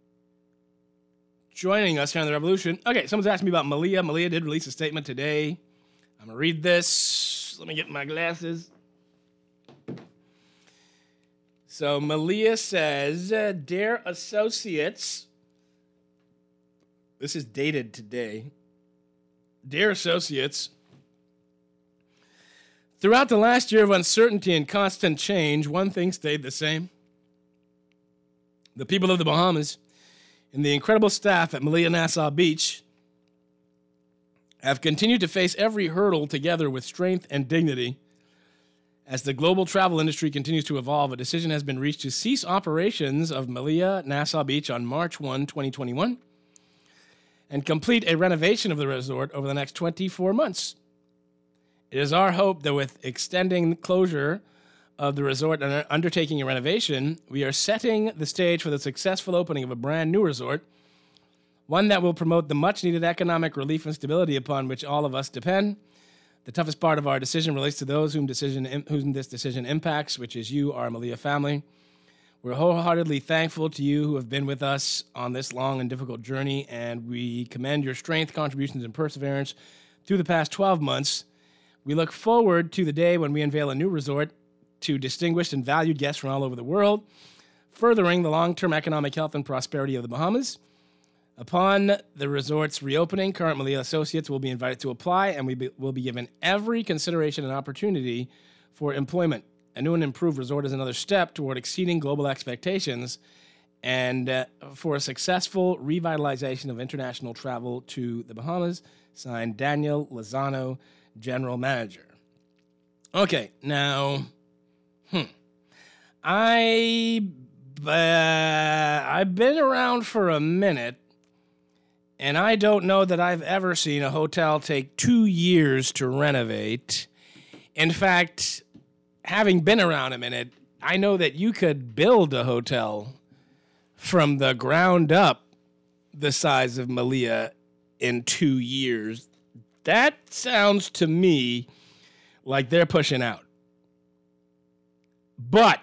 S3: joining us here on The Revolution. Okay, someone's asking me about Malia. Malia did release a statement today. I'm going to read this. Let me get my glasses. So Malia says, uh, Dear Associates... This is dated today. Dear Associates, throughout the last year of uncertainty and constant change, one thing stayed the same. The people of the Bahamas and the incredible staff at Malia Nassau Beach have continued to face every hurdle together with strength and dignity. As the global travel industry continues to evolve, a decision has been reached to cease operations of Malia Nassau Beach on March first, twenty twenty-one. and complete a renovation of the resort over the next twenty-four months. It is our hope that with extending the closure of the resort and undertaking a renovation, we are setting the stage for the successful opening of a brand new resort, one that will promote the much-needed economic relief and stability upon which all of us depend. The toughest part of our decision relates to those whom, decision, whom this decision impacts, which is you, our Malia family. We're wholeheartedly thankful to you who have been with us on this long and difficult journey, and we commend your strength, contributions, and perseverance through the past twelve months. We look forward to the day when we unveil a new resort to distinguished and valued guests from all over the world, furthering the long-term economic health and prosperity of the Bahamas. Upon the resort's reopening, current Malia associates will be invited to apply, and we be, will be given every consideration and opportunity for employment. A new and improved resort is another step toward exceeding global expectations and uh, for a successful revitalization of international travel to the Bahamas. Signed, Daniel Lozano, General Manager. Okay, now, hmm, I, uh, I've been around for a minute, and I don't know that I've ever seen a hotel take two years to renovate. In fact, having been around a minute, I know that you could build a hotel from the ground up the size of Malia in two years. That sounds to me like they're pushing out. But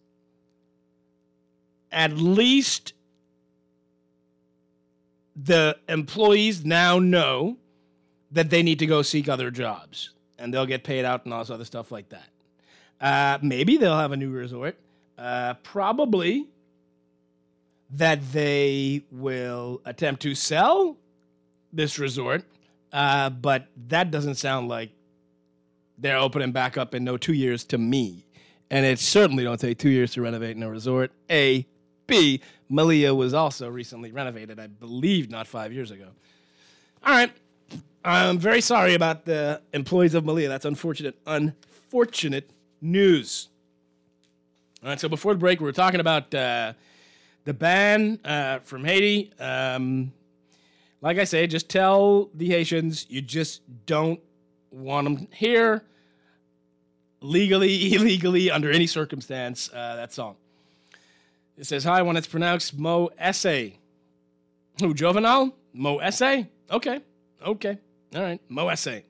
S3: at least the employees now know that they need to go seek other jobs, and they'll get paid out and all this other stuff like that. Uh, maybe they'll have a new resort. Uh, probably that they will attempt to sell this resort. Uh, but that doesn't sound like they're opening back up in no two years to me. And it certainly don't take two years to renovate in a resort. A. B. Malia was also recently renovated, I believe, not five years ago. All right. I'm very sorry about the employees of Malia. That's unfortunate, unfortunate news. All right, so before the break, we were talking about uh, the ban uh, from Haiti. Um... Like I say, just tell the Haitians you just don't want them here, legally, illegally, under any circumstance. Uh, that's all. It says, hi, when it's pronounced Mo Essay. Who, Jovenel? Mo Essay? Okay, okay, all right, Mo Essay.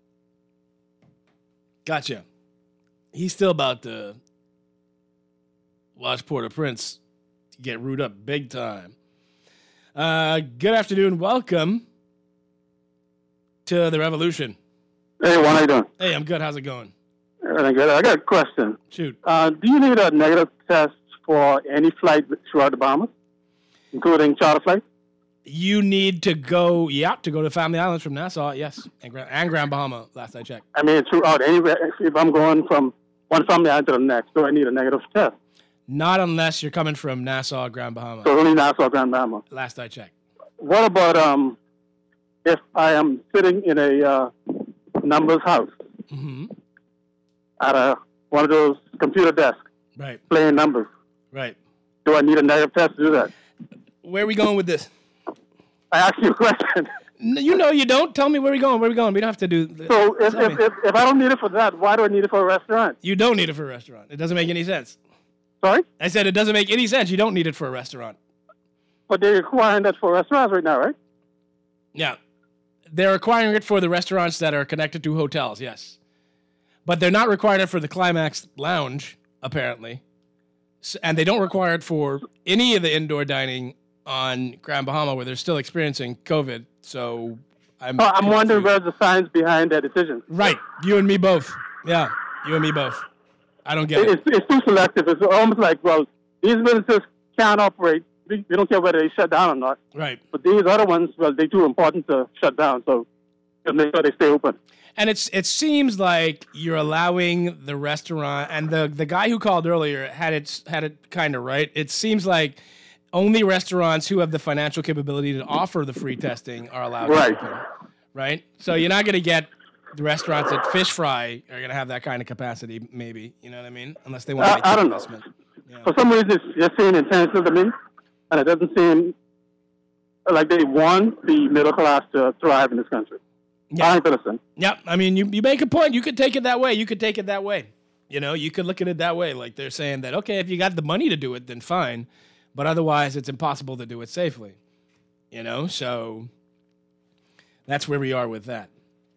S3: Gotcha. He's still about to watch Port-au-Prince get rooted up big time. Uh, good afternoon. Welcome to the Revolution.
S16: Hey, what are you doing?
S3: Hey, I'm good. How's it going?
S16: Everything good. I got a question.
S3: Shoot.
S16: Uh, do you need a negative test for any flight throughout the Bahamas, including charter flights?
S3: You need to go, yeah, to go to Family Islands from Nassau, yes, and Grand, and Grand Bahama, last I checked.
S16: I mean, throughout anywhere. If I'm going from one family island to the next, do I need a negative test?
S3: Not unless you're coming from Nassau, Grand Bahama.
S16: So only Nassau, Grand Bahama.
S3: Last I checked.
S16: What about um, if I am sitting in a uh, numbers house
S3: mm-hmm.
S16: at a one of those computer desks,
S3: right,
S16: playing numbers?
S3: Right.
S16: Do I need a negative test to do that?
S3: Where are we going with this?
S16: I asked you a question.
S3: No, you know you don't. Tell me where we going. Where we going? We don't have to do. Th-
S16: so if if, if if I don't need it for that, why do I need it for a restaurant?
S3: You don't need it for a restaurant. It doesn't make any sense.
S16: Sorry?
S3: I said it doesn't make any sense. You don't need it for a restaurant.
S16: But they're requiring that for restaurants right now, right?
S3: Yeah. They're requiring it for the restaurants that are connected to hotels, yes. But they're not requiring it for the Climax Lounge, apparently. So, and they don't require it for any of the indoor dining on Grand Bahama where they're still experiencing COVID. So I'm
S16: oh, I'm wondering where's the science behind that decision.
S3: Right. You and me both. Yeah. You and me both. I don't get it.
S16: It's, it's too selective. It's almost like, well, these businesses can't operate. We, we don't care whether they shut down or not.
S3: Right.
S16: But these other ones, well, they're too important to shut down. So just make sure they stay open.
S3: And it's it seems like you're allowing the restaurant, and the, the guy who called earlier had it, had it kind of right. It seems like only restaurants who have the financial capability to offer the free testing are allowed
S16: right.
S3: to open. Right? So you're not going to get the restaurants at Fish Fry are going to have that kind of capacity, maybe. You know what I mean? Unless they want to make
S16: I, I don't
S3: investment.
S16: know. Yeah. For some reason, it's just seeming intentional to me, and it doesn't seem like they want the middle class to thrive in this country.
S3: Yeah.
S16: I ain't listen.
S3: Yeah, I mean, you, you make a point. You could take it that way. You could take it that way. You know, you could look at it that way. Like they're saying that, okay, if you got the money to do it, then fine. But otherwise, it's impossible to do it safely. You know, so that's where we are with that.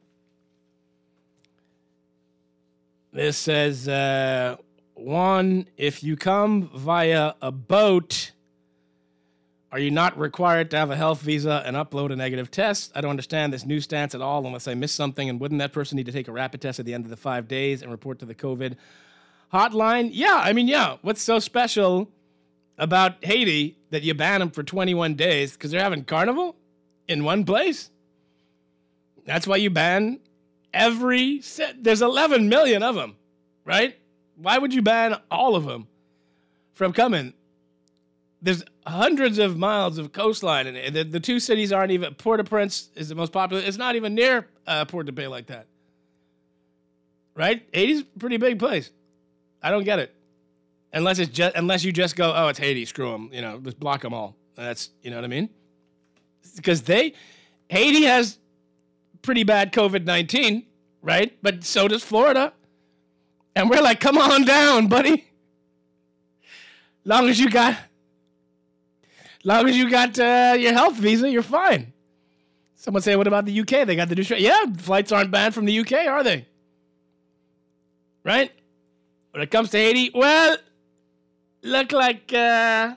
S3: This says, uh, Juan, if you come via a boat, are you not required to have a health visa and upload a negative test? I don't understand this new stance at all unless I missed something. And wouldn't that person need to take a rapid test at the end of the five days and report to the COVID hotline? Yeah, I mean, yeah. What's so special about Haiti that you ban them for twenty-one days because they're having carnival in one place? That's why you ban every set. There's eleven million of them, right? Why would you ban all of them from coming? There's hundreds of miles of coastline, and the, the two cities aren't even. Port-au-Prince is the most popular. It's not even near uh, Port-de-Paix like that, right? Haiti's a pretty big place. I don't get it, unless it's just unless you just go, oh, it's Haiti, screw them, you know, just block them all. That's, you know what I mean? Because they, Haiti has pretty bad COVID nineteen, right? But so does Florida, and we're like, come on down, buddy. Long as you got. Long as you got uh, your health visa, you're fine. Someone say, what about the U K? They got the new straight. Yeah, flights aren't banned from the U K, are they? Right? When it comes to Haiti, well, look like uh,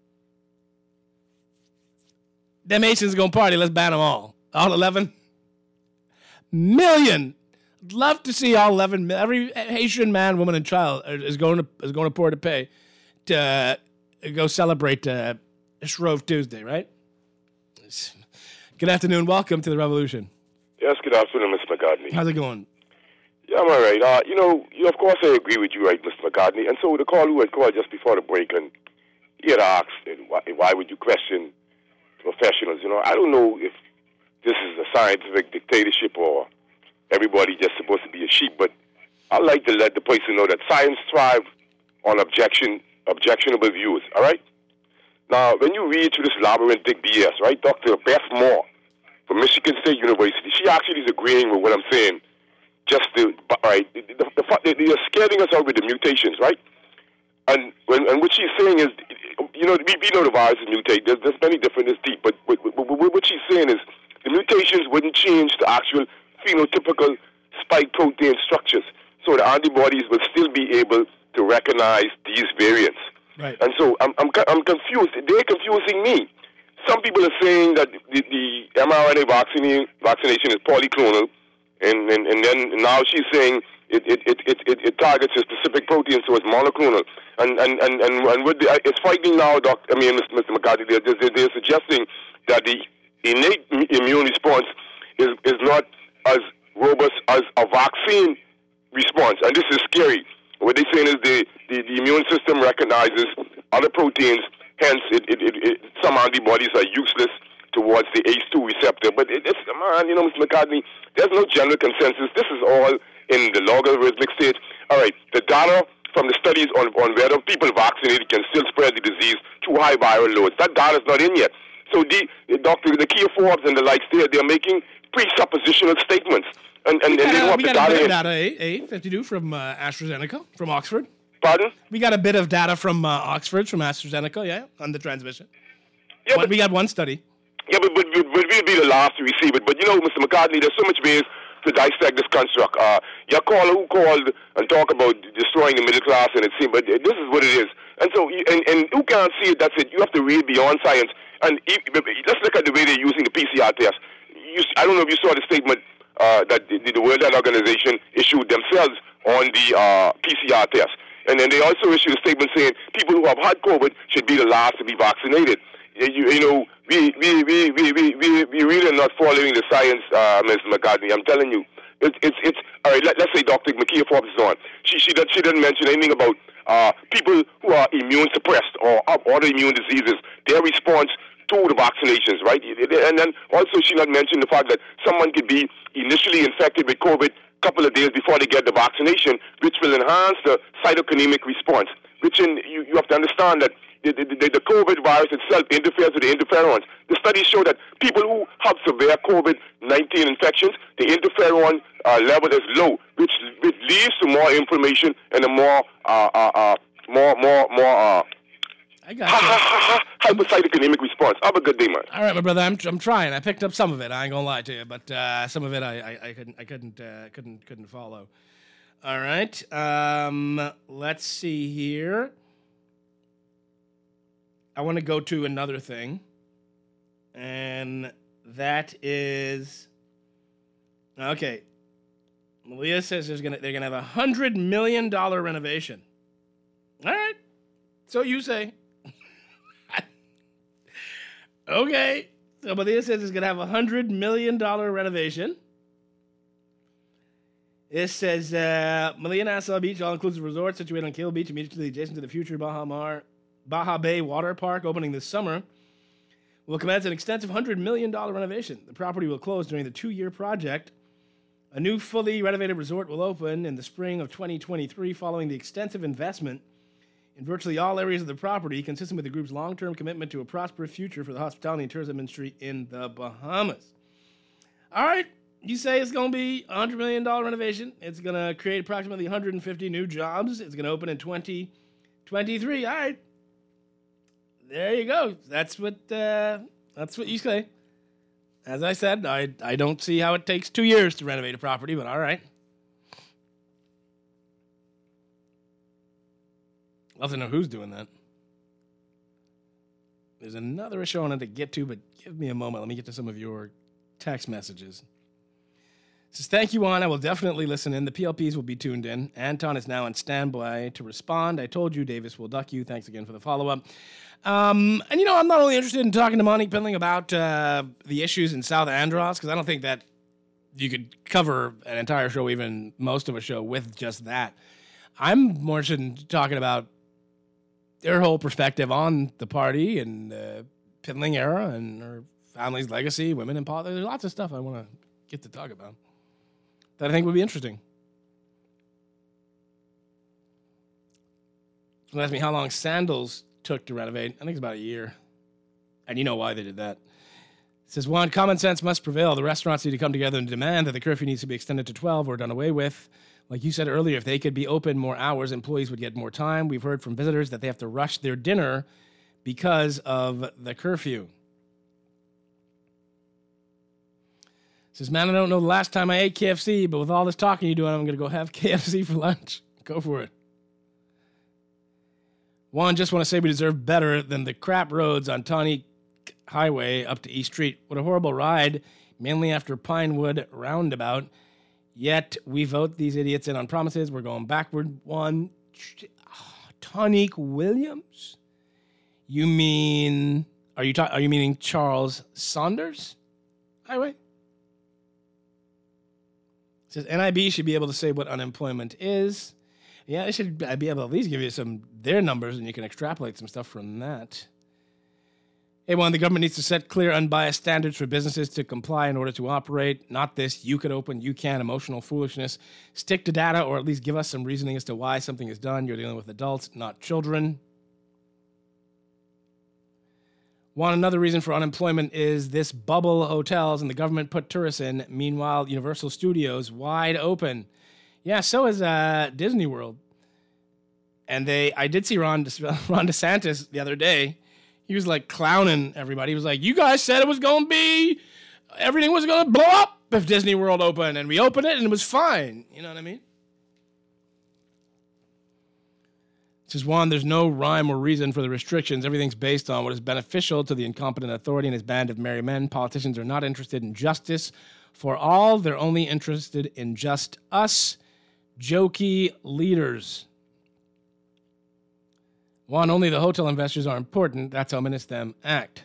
S3: them Haitians gonna party. Let's ban them all. All eleven million. I'd love to see all eleven. Every Haitian man, woman, and child is going to is going to Port-de-Paix to uh, go celebrate. Uh, Shrove Tuesday, right? Good afternoon. Welcome to the Revolution.
S17: Yes, good afternoon, Mister McCartney.
S3: How's it going?
S17: Yeah, I'm all right. Uh, you know, you, of course, I agree with you, right, Mister McCartney. And so the caller who had called just before the break, and he had asked, why, why would you question professionals? You know, I don't know if this is a scientific dictatorship or everybody just supposed to be a sheep, but I like to let the person know that science thrives on objection, objectionable views, all right? Now, when you read through this labyrinthic B S, right, Doctor Beth Moore from Michigan State University, she actually is agreeing with what I'm saying. Just the, right, the, the, the, they're scaring us out with the mutations, right? And when, and what she's saying is, you know, we, we know the virus is mutate. There's, there's many different, it's deep, but, but, but, but what she's saying is the mutations wouldn't change the actual phenotypical spike protein structures. So the antibodies will still be able to recognize these variants.
S3: Right.
S17: And so I'm, I'm I'm confused. They're confusing me. Some people are saying that the, the mRNA vaccine, vaccination is polyclonal, and, and, and then now she's saying it it, it, it, it it targets a specific protein, so it's monoclonal. And and and and, and with the, it's frightening now, Doctor I mean, Mister McCarthy. They're, they're, they're suggesting that the innate immune response is is not as robust as a vaccine response, and this is scary. What they're saying is the, the, the immune system recognizes other proteins, hence it, it, it, it, some antibodies are useless towards the A C E two receptor. But it, it's, man, you know, Mister McCartney, there's no general consensus. This is all in the logarithmic stage. All right, the data from the studies on, on whether people vaccinated can still spread the disease to high viral loads, that data's not in yet. So the, the Doctor the Kia Forbes and the likes there, they're making presuppositional statements. And, and,
S3: we
S17: and
S3: got,
S17: they
S3: uh,
S17: want
S3: we
S17: the
S3: got a
S17: data
S3: bit of
S17: in.
S3: data, eh? eh? fifty-two from uh, AstraZeneca, from Oxford.
S17: Pardon?
S3: We got a bit of data from uh, Oxford, from AstraZeneca, yeah, on the transmission.
S17: Yeah,
S3: but, we got one study.
S17: Yeah, but, but, but we'll be the last to receive it. But, you know, Mister McCartney, there's so much ways to dissect this construct. Uh, your caller who called and talk about destroying the middle class, and it seemed, but this is what it is. And so, and, and who can't see it, that's it. You have to read beyond science. And let's look at the way they're using the P C R test. You, I don't know if you saw the statement uh, that the, the World Health Organization issued themselves on the uh, P C R test. And then they also issued a statement saying people who have had COVID should be the last to be vaccinated. You, you know, we we, we, we, we, we we really are not following the science, uh, Mister McCartney. I'm telling you. It's, it's, it's all right, let, let's say Doctor Makia Forbes is on. She, she, did, she didn't mention anything about uh, people who are immune suppressed or have autoimmune diseases, their response to the vaccinations, right? And then also she not mentioned the fact that someone could be initially infected with COVID a couple of days before they get the vaccination, which will enhance the cytokinemic response. Which in, you, you have to understand that the, the, the, the COVID virus itself interferes with the interferons. The studies show that people who have severe COVID nineteen infections, the interferon uh, level is low, which, which leads to more inflammation and a more, uh, uh, uh, more, more, more, uh,
S3: I got
S17: ha, ha, ha, ha, hypercytokinemic response. Have a good day, man.
S3: All right, my brother. I'm I'm trying. I picked up some of it. I ain't gonna lie to you, but uh, some of it I, I, I couldn't I couldn't uh, couldn't couldn't follow. All right. Um, let's see here. I want to go to another thing, and that is okay. Malia says there's gonna they're gonna have a hundred million dollar renovation. All right. So you say. Okay, so Malia says it's going to have a one hundred million dollars renovation. It says, uh, Malia Nassau Beach, all-inclusive resort situated on Kill Beach, immediately adjacent to the future Baja, Mar, Baja Bay Water Park, opening this summer, will commence an extensive one hundred million dollars renovation. The property will close during the two-year project. A new fully renovated resort will open in the spring of twenty twenty-three following the extensive investment in virtually all areas of the property, consistent with the group's long-term commitment to a prosperous future for the hospitality and tourism industry in the Bahamas. All right, you say it's going to be a one hundred million dollars renovation. It's going to create approximately one hundred fifty new jobs. It's going to open in twenty twenty-three. All right, there you go. That's what uh, that's what you say. As I said, I I don't see how it takes two years to renovate a property, but all right. Love to know who's doing that. There's another issue I wanted to get to, but give me a moment. Let me get to some of your text messages. It says, thank you, Juan. I will definitely listen in. The P L Ps will be tuned in. Anton is now on standby to respond. I told you Davis will duck you. Thanks again for the follow-up. Um, and, you know, I'm not only interested in talking to Monique Pendling about uh, the issues in South Andros, because I don't think that you could cover an entire show, even most of a show, with just that. I'm more interested in talking about their whole perspective on the party and the Pendling era and her family's legacy, women in politics. There's lots of stuff I want to get to talk about that I think would be interesting. Someone asked me how long Sandals took to renovate. I think it's about a year. And you know why they did that. It says, one, common sense must prevail. The restaurants need to come together and demand that the curfew needs to be extended to twelve or done away with. Like you said earlier, if they could be open more hours, employees would get more time. We've heard from visitors that they have to rush their dinner because of the curfew. It says, man, I don't know the last time I ate K F C, but with all this talking you're doing, I'm going to go have K F C for lunch. Go for it. One, just want to say we deserve better than the crap roads on Tawny Highway up to East Street. What a horrible ride, mainly after Pinewood Roundabout. Yet we vote these idiots in on promises. We're going backward. One, oh, Tonique Williams? You mean, are you ta- are you meaning Charles Saunders Highway? It says N I B should be able to say what unemployment is. Yeah, they should be able to at least give you some their numbers, and you can extrapolate some stuff from that. A one, the government needs to set clear, unbiased standards for businesses to comply in order to operate. Not this, you could open, you can, emotional foolishness. Stick to data, or at least give us some reasoning as to why something is done. You're dealing with adults, not children. One, another reason for unemployment is this bubble hotels, and the government put tourists in. Meanwhile, Universal Studios wide open. Yeah, so is uh, Disney World. And they, I did see Ron, Ron DeSantis the other day. He was like clowning everybody. He was like, you guys said it was going to be, everything was going to blow up if Disney World opened. And we opened it and it was fine. You know what I mean? It says, one, there's no rhyme or reason for the restrictions. Everything's based on what is beneficial to the incompetent authority and his band of merry men. Politicians are not interested in justice for all. They're only interested in just us, jokey leaders. One, only the hotel investors are important. That's how minutes them act.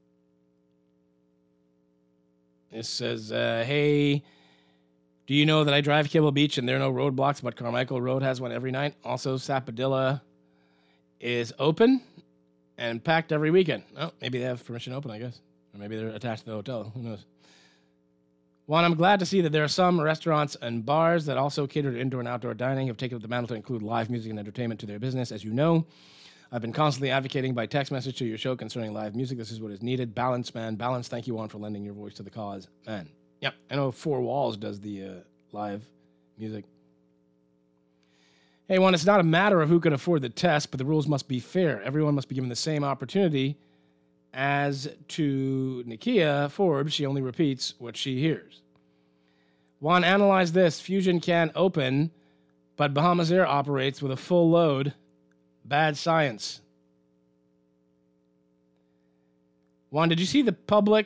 S3: It says, uh, hey, do you know that I drive Cable Beach and there are no roadblocks, but Carmichael Road has one every night? Also, Sappadilla is open and packed every weekend. Oh, maybe they have permission to open, I guess. Or maybe they're attached to the hotel. Who knows? One, I'm glad to see that there are some restaurants and bars that also cater to indoor and outdoor dining, have taken up the mantle to include live music and entertainment to their business. As you know, I've been constantly advocating by text message to your show concerning live music. This is what is needed. Balance, man. Balance. Thank you, Juan, for lending your voice to the cause. Man. Yep. I know Four Walls does the uh, live music. Hey, Juan, it's not a matter of who can afford the test, but the rules must be fair. Everyone must be given the same opportunity. As to Nakia Forbes, she only repeats what she hears. Juan, analyze this. Fusion can open, but Bahamas Air operates with a full load. Bad science. Juan, did you see the public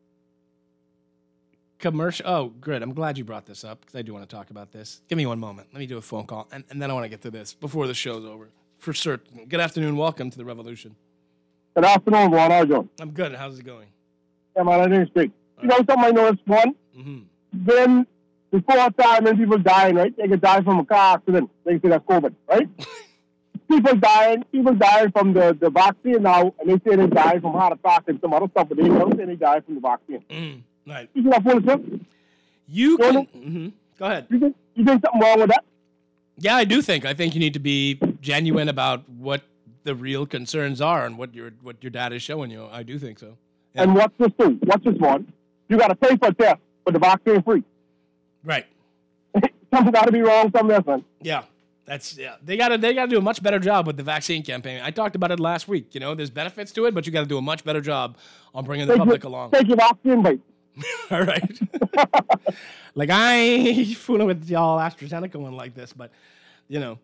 S3: commercial? Oh, good. I'm glad you brought this up because I do want to talk about this. Give me one moment. Let me do a phone call, and, and then I want to get to this before the show's over. For certain. Good afternoon. Welcome to the Revolution.
S16: Good afternoon, Juan. How are you doing?
S3: I'm good. How's it going?
S16: Yeah, man, I didn't speak. You know something I noticed, one?
S3: Mm-hmm.
S16: Then, before time, when people dying, right? They could die from a car accident. They say that's COVID, right? People dying, people dying from the, the vaccine now, and they say they die from heart attack and some other stuff, but they don't say they die from the vaccine.
S3: Mm, right.
S16: You see that foolishness?
S3: You can... Mm-hmm. Go ahead.
S16: You think, you think something wrong with that?
S3: Yeah, I do think. I think you need to be genuine about what the real concerns are and what your what your data is showing you. I do think so. Yeah.
S16: And what's this do? What's this one? You got to pay for a test, but the vaccine free.
S3: Right.
S16: Something got to be wrong somewhere, son.
S3: Yeah. That's yeah. They gotta they gotta do a much better job with the vaccine campaign. I talked about it last week. You know, there's benefits to it, but you got to do a much better job on bringing the
S16: take
S3: public
S16: your,
S3: along.
S16: Take your vaccine, mate.
S3: All right. Like I ain't fooling with y'all AstraZeneca one like this, but you know,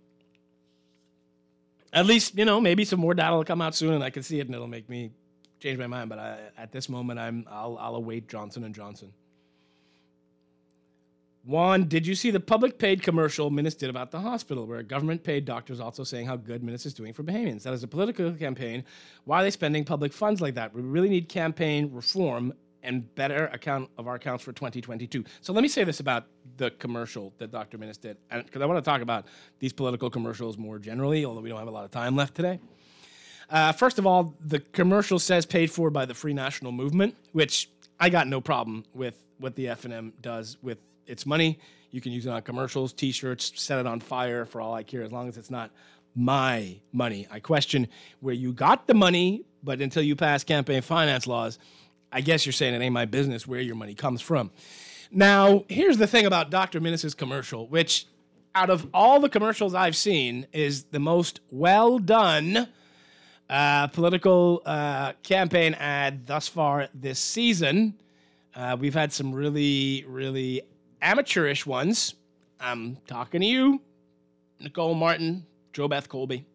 S3: at least you know maybe some more data will come out soon, and I can see it, and it'll make me change my mind. But I, at this moment, I'm I'll I'll await Johnson and Johnson. Juan, did you see the public paid commercial Minutes did about the hospital, where a government paid doctors also saying how good Minutes is doing for Bahamians? That is a political campaign. Why are they spending public funds like that? We really need campaign reform and better account of our accounts for twenty twenty-two. So let me say this about the commercial that Doctor Minutes did, because I want to talk about these political commercials more generally, although we don't have a lot of time left today. Uh, first of all, the commercial says paid for by the Free National Movement, which I got no problem with what the F N M does with its money. You can use it on commercials, T-shirts, set it on fire for all I care, as long as it's not my money. I question where you got the money, but until you pass campaign finance laws, I guess you're saying it ain't my business where your money comes from. Now, here's the thing about Doctor Minnis' commercial, which out of all the commercials I've seen is the most well-done uh, political uh, campaign ad thus far this season. Uh, we've had some really, really amateurish ones. I'm talking to you, Nicole Martin, Joe Beth Colby.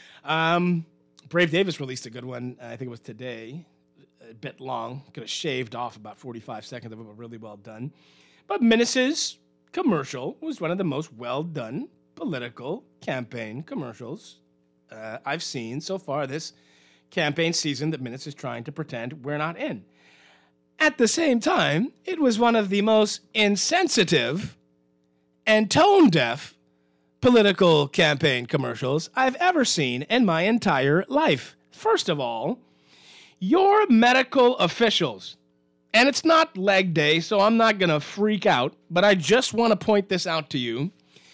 S3: Um, Brave Davis released a good one. I think it was today. A bit long. Could have shaved off about forty-five seconds of it, but really well done. But Minnis's commercial was one of the most well-done political campaign commercials uh, I've seen so far this campaign season that Minnis is trying to pretend we're not in. At the same time, it was one of the most insensitive and tone-deaf political campaign commercials I've ever seen in my entire life. First of all, your medical officials, and it's not leg day, so I'm not going to freak out, but I just want to point this out to you.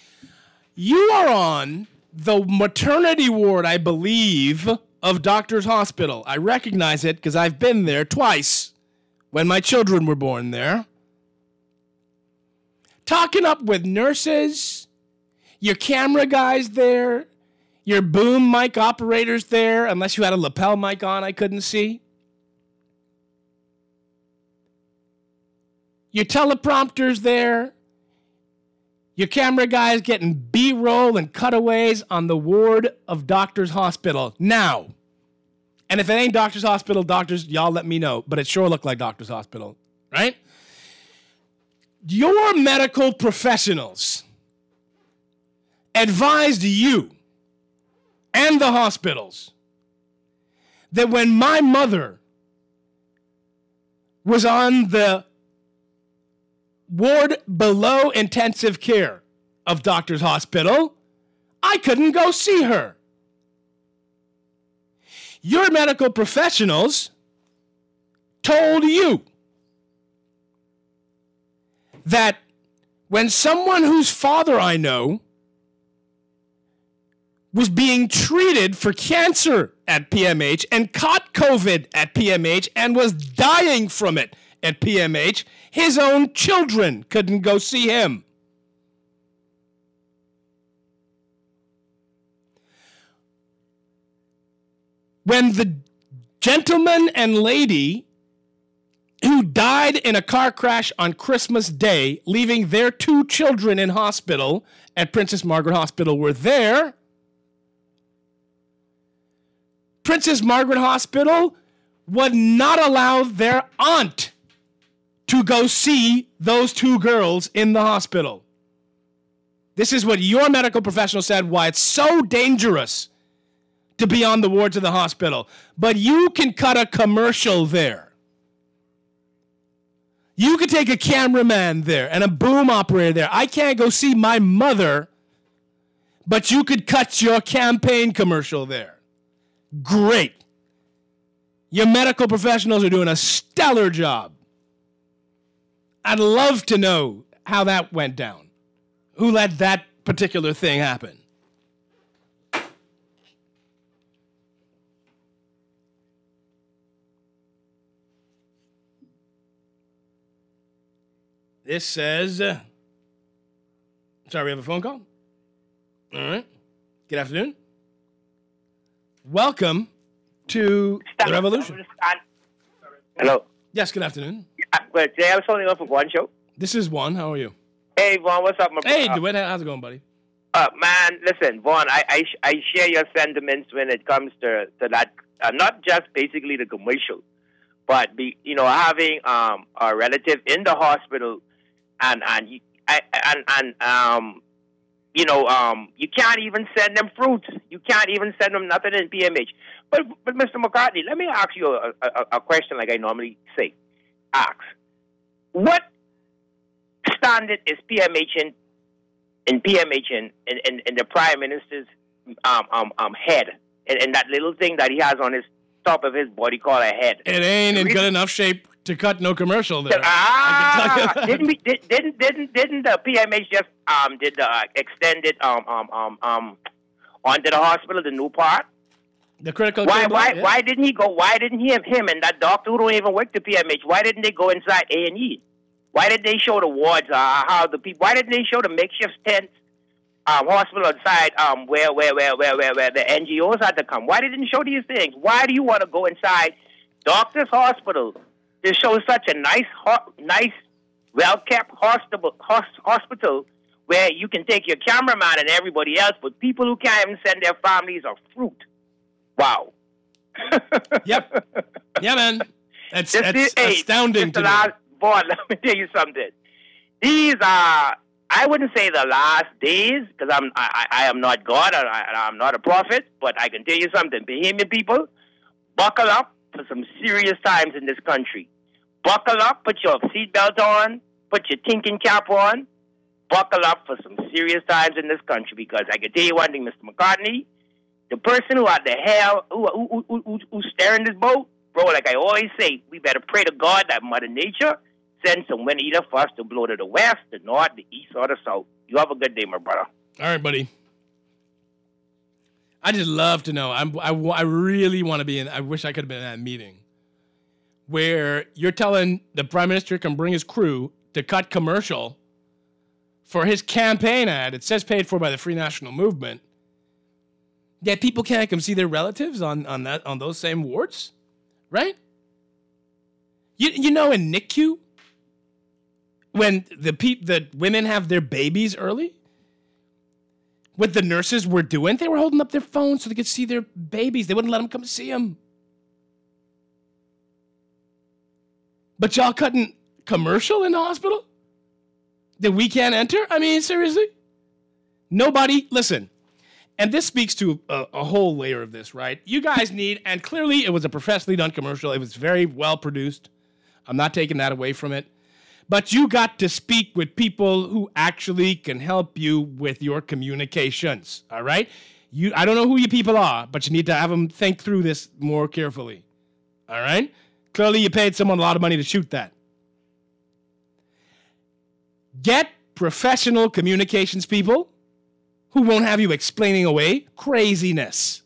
S3: You are on the maternity ward, I believe, of Doctors Hospital. I recognize it because I've been there twice. When my children were born there, talking up with nurses, your camera guys there, your boom mic operators there, unless you had a lapel mic on I couldn't see. Your teleprompters there, your camera guys getting B-roll and cutaways on the ward of Doctors Hospital. Now, and if it ain't Doctors Hospital, doctors, y'all let me know. But it sure looked like Doctors Hospital, right? Your medical professionals advised you and the hospitals that when my mother was on the ward below intensive care of Doctors Hospital, I couldn't go see her. Your medical professionals told you that when someone whose father I know was being treated for cancer at P M H and caught COVID at P M H and was dying from it at P M H. His own children couldn't go see him. When the gentleman and lady who died in a car crash on Christmas Day, leaving their two children in hospital at Princess Margaret Hospital were there, Princess Margaret Hospital would not allow their aunt to go see those two girls in the hospital. This is what your medical professional said, why it's so dangerous to be on the wards of the hospital. But you can cut a commercial there. You could take a cameraman there and a boom operator there. I can't go see my mother, but you could cut your campaign commercial there. Great. Your medical professionals are doing a stellar job. I'd love to know how that went down. Who let that particular thing happen? This says, uh, sorry, we have a phone call? All right. Good afternoon. Welcome to the revolution.
S18: Hello.
S3: Yes, good afternoon.
S18: Uh, well, today I was holding on for one show.
S3: This is Vaughn. How are you?
S18: Hey, Vaughn, what's up, my brother?
S3: Hey, DeWitt, how's it going, buddy?
S18: Uh, man, listen, Vaughn, I, I, I share your sentiments when it comes to, to that, uh, not just basically the commercial, but, be, you know, having um, a relative in the hospital and, and, I, and, and um, you know, um, you can't even send them fruits. You can't even send them nothing in P M H. But, but Mister McCartney, let me ask you a, a, a question like I normally say. Ask. What standard is P M H in, in P M H in, in, in, in the Prime Minister's um, um, um, head? And, and that little thing that he has on his top of his body called a head.
S3: It ain't in good enough shape to cut no commercial there.
S18: Ah, didn't we, did, didn't didn't didn't the P M H just um did the uh, extended um um um um onto the hospital the new part?
S3: The critical.
S18: Why
S3: care
S18: why
S3: block, yeah.
S18: why didn't he go? Why didn't he have him and that doctor who don't even work the P M H? Why didn't they go inside A and E? Why did they show the wards? Uh, how the people? Why didn't they show the makeshift tents? Um, hospital outside um where where where where where where the N G Os had to come? Why didn't they show these things? Why do you want to go inside doctor's hospital to show such a nice ho- nice well kept hospital hospital where you can take your cameraman and everybody else, but people who can't even send their families are fruit? Wow.
S3: Yep. Yeah, man. That's,
S18: This
S3: that's
S18: is- hey,
S3: astounding to
S18: Mister
S3: me.
S18: Last, boy, let me tell you something. These are, I wouldn't say the last days, because I'm I, I I am not God, and I, I'm not a prophet, but I can tell you something. Bahamian people, buckle up for some serious times in this country. Buckle up, put your seatbelt on, put your thinking cap on, buckle up for some serious times in this country, because I can tell you one thing, Mister McCartney, the person who had the hell, who, who, who, who, who's steering this boat, bro, like I always say, we better pray to God that Mother Nature sends some wind either for us to blow to the west, the north, the east, or the south. You have a good day, my brother.
S3: All right, buddy. I just love to know. I'm, I, I really want to be in. I wish I could have been in that meeting where you're telling the prime minister can bring his crew to cut commercial for his campaign ad. It says paid for by the Free National Movement. Yet people can't come see their relatives on, on that on those same wards, right? You you know in N I C U when the peop, the women have their babies early, what the nurses were doing, they were holding up their phones so they could see their babies. They wouldn't let them come see them. But y'all cutting commercial in the hospital that we can't enter? I mean, seriously? Nobody, listen, and this speaks to a, a whole layer of this, right? You guys need, and clearly it was a professionally done commercial. It was very well produced. I'm not taking that away from it. But you got to speak with people who actually can help you with your communications, all right? You, I don't know who you people are, but you need to have them think through this more carefully, all right? Clearly you paid someone a lot of money to shoot that. Get professional communications people who won't have you explaining away craziness.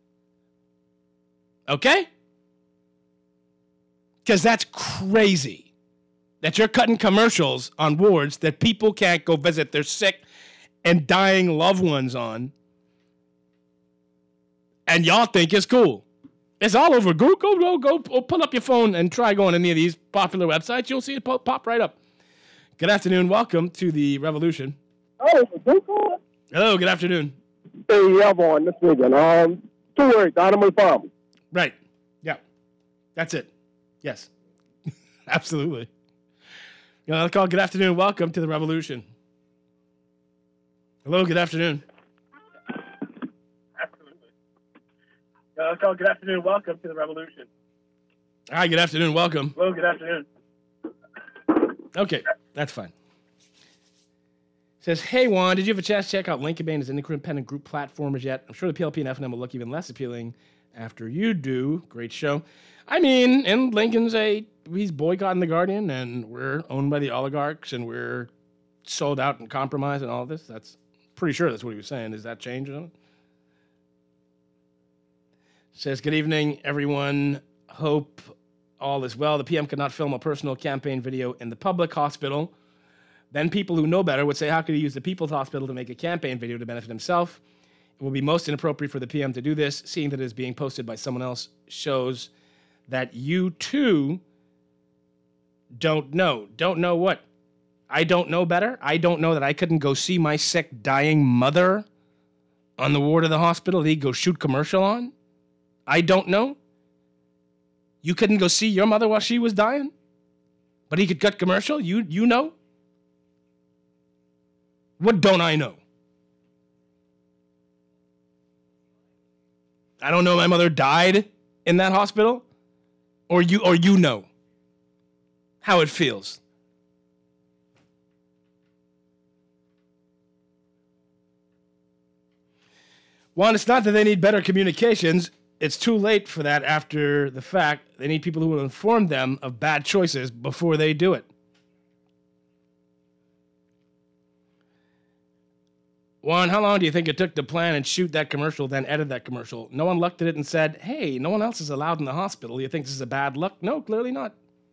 S3: Okay? Because that's crazy that you're cutting commercials on wards that people can't go visit their sick and dying loved ones on, and y'all think it's cool. It's all over. Go, go, go, go. Pull up your phone and try going to any of these popular websites. You'll see it pop, pop right up. Good afternoon. Welcome to the Revolution.
S16: Oh,
S3: hello. Good afternoon.
S16: Hey, yeah, Vaughn. This weekend. Um, two words. Animal Farm.
S3: Right. Yeah. That's it. Yes. Absolutely. You know, I'll call good afternoon. Welcome to the Revolution. Hello. Good afternoon. Absolutely. Uh, I'll call good afternoon. Welcome to the Revolution. Hi. Good afternoon. Welcome. Hello. Good afternoon. Okay. That's fine. Says, hey, Juan, did you have a chance to check out Lincoln Bain as independent group platformers yet? I'm sure the P L P and F N M will look even less appealing after you do. Great show. I mean, and Lincoln's a, he's boycotting The Guardian, and we're owned by the oligarchs, and we're sold out and compromised and all this. That's pretty sure that's what he was saying. Does that change? Or says, good evening, everyone. Hope all is well. The P M could not film a personal campaign video in the public hospital. Then people who know better would say, how could he use the People's Hospital to make a campaign video to benefit himself? It will be most inappropriate for the P M to do this, seeing that it is being posted by someone else shows that you, too, don't know. Don't know what? I don't know better? I don't know that I couldn't go see my sick, dying mother on the ward of the hospital that he'd go shoot commercial on? I don't know? You couldn't go see your mother while she was dying? But he could cut commercial? You, you know? What don't I know? I don't know my mother died in that hospital, or you or you know how it feels. One, it's not that they need better communications. It's too late for that after the fact. They need people who will inform them of bad choices before they do it. Juan, how long do you think it took to plan and shoot that commercial, then edit that commercial? No one looked at it and said, hey, no one else is allowed in the hospital. You think this is a bad look? No, clearly not.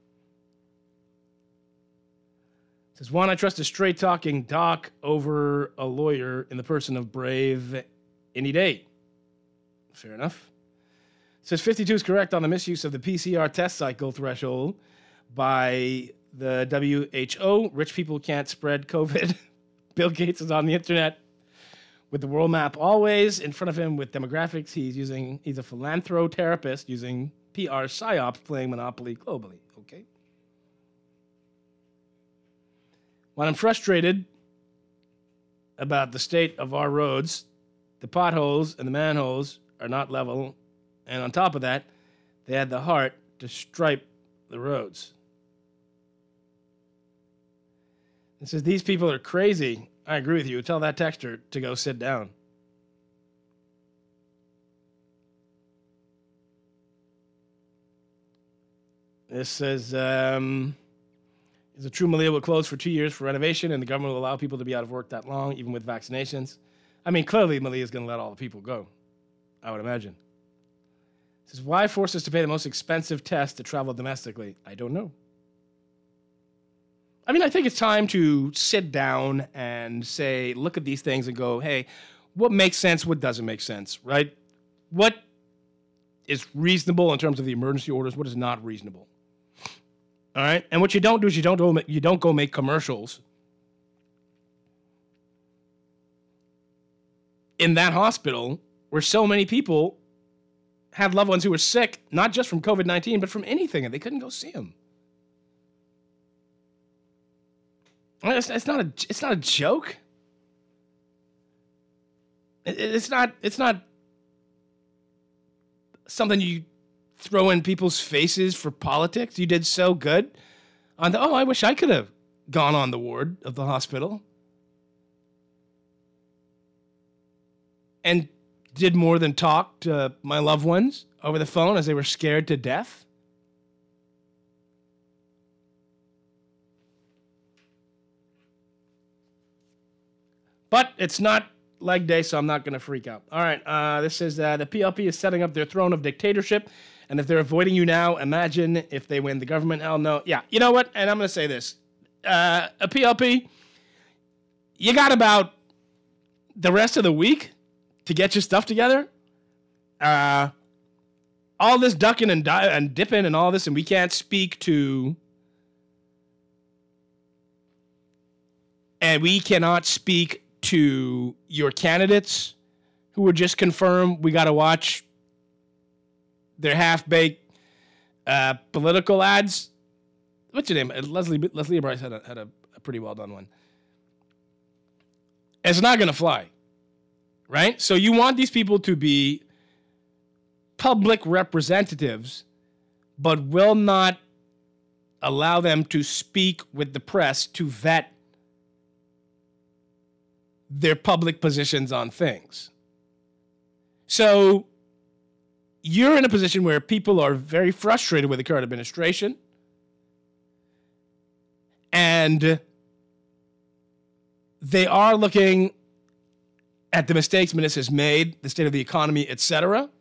S3: It says, Juan, I trust a straight-talking doc over a lawyer in the person of Brave any day. Fair enough. It says, fifty-two is correct on the misuse of the P C R test cycle threshold by the W H O. Rich people can't spread COVID. Bill Gates is on the internet with the world map always in front of him with demographics. He's using, he's a philanthrotherapist using P R psyops playing Monopoly globally. Okay. When I'm frustrated about the state of our roads, the potholes and the manholes are not level. And on top of that, they had the heart to stripe the roads. It says, these people are crazy. I agree with you. Tell that texter to go sit down. This says, um, is it true Malia will close for two years for renovation and the government will allow people to be out of work that long, even with vaccinations? I mean, clearly Malia is going to let all the people go, I would imagine. It says, why force us to pay the most expensive test to travel domestically? I don't know. I mean, I think it's time to sit down and say, look at these things and go, hey, what makes sense, what doesn't make sense, right? What is reasonable in terms of the emergency orders, what is not reasonable? All right? And what you don't do is you don't go, you don't go make commercials in that hospital where so many people had loved ones who were sick, not just from COVID nineteen, but from anything, and they couldn't go see them. It's, it's not a it's not a joke. It, it's not it's not something you throw in people's faces for politics. You did so good on the, oh, I wish I could have gone on the ward of the hospital and did more than talk to my loved ones over the phone as they were scared to death. But it's not leg day, so I'm not going to freak out. All right, uh, this is uh, the P L P is setting up their throne of dictatorship, and if they're avoiding you now, imagine if they win the government. Hell no. Yeah, you know what? And I'm going to say this. Uh, a P L P, you got about the rest of the week to get your stuff together. Uh, all this ducking and, di- and dipping and all this, and we can't speak to... And we cannot speak to your candidates who were just confirmed. We got to watch their half-baked uh, political ads. What's your name? Leslie Leslie Bryce had a, had a, a pretty well-done one. It's not going to fly, right? So you want these people to be public representatives, but will not allow them to speak with the press to vet their public positions on things. So you're in a position where people are very frustrated with the current administration, and they are looking at the mistakes Minister has made, the state of the economy, et cetera.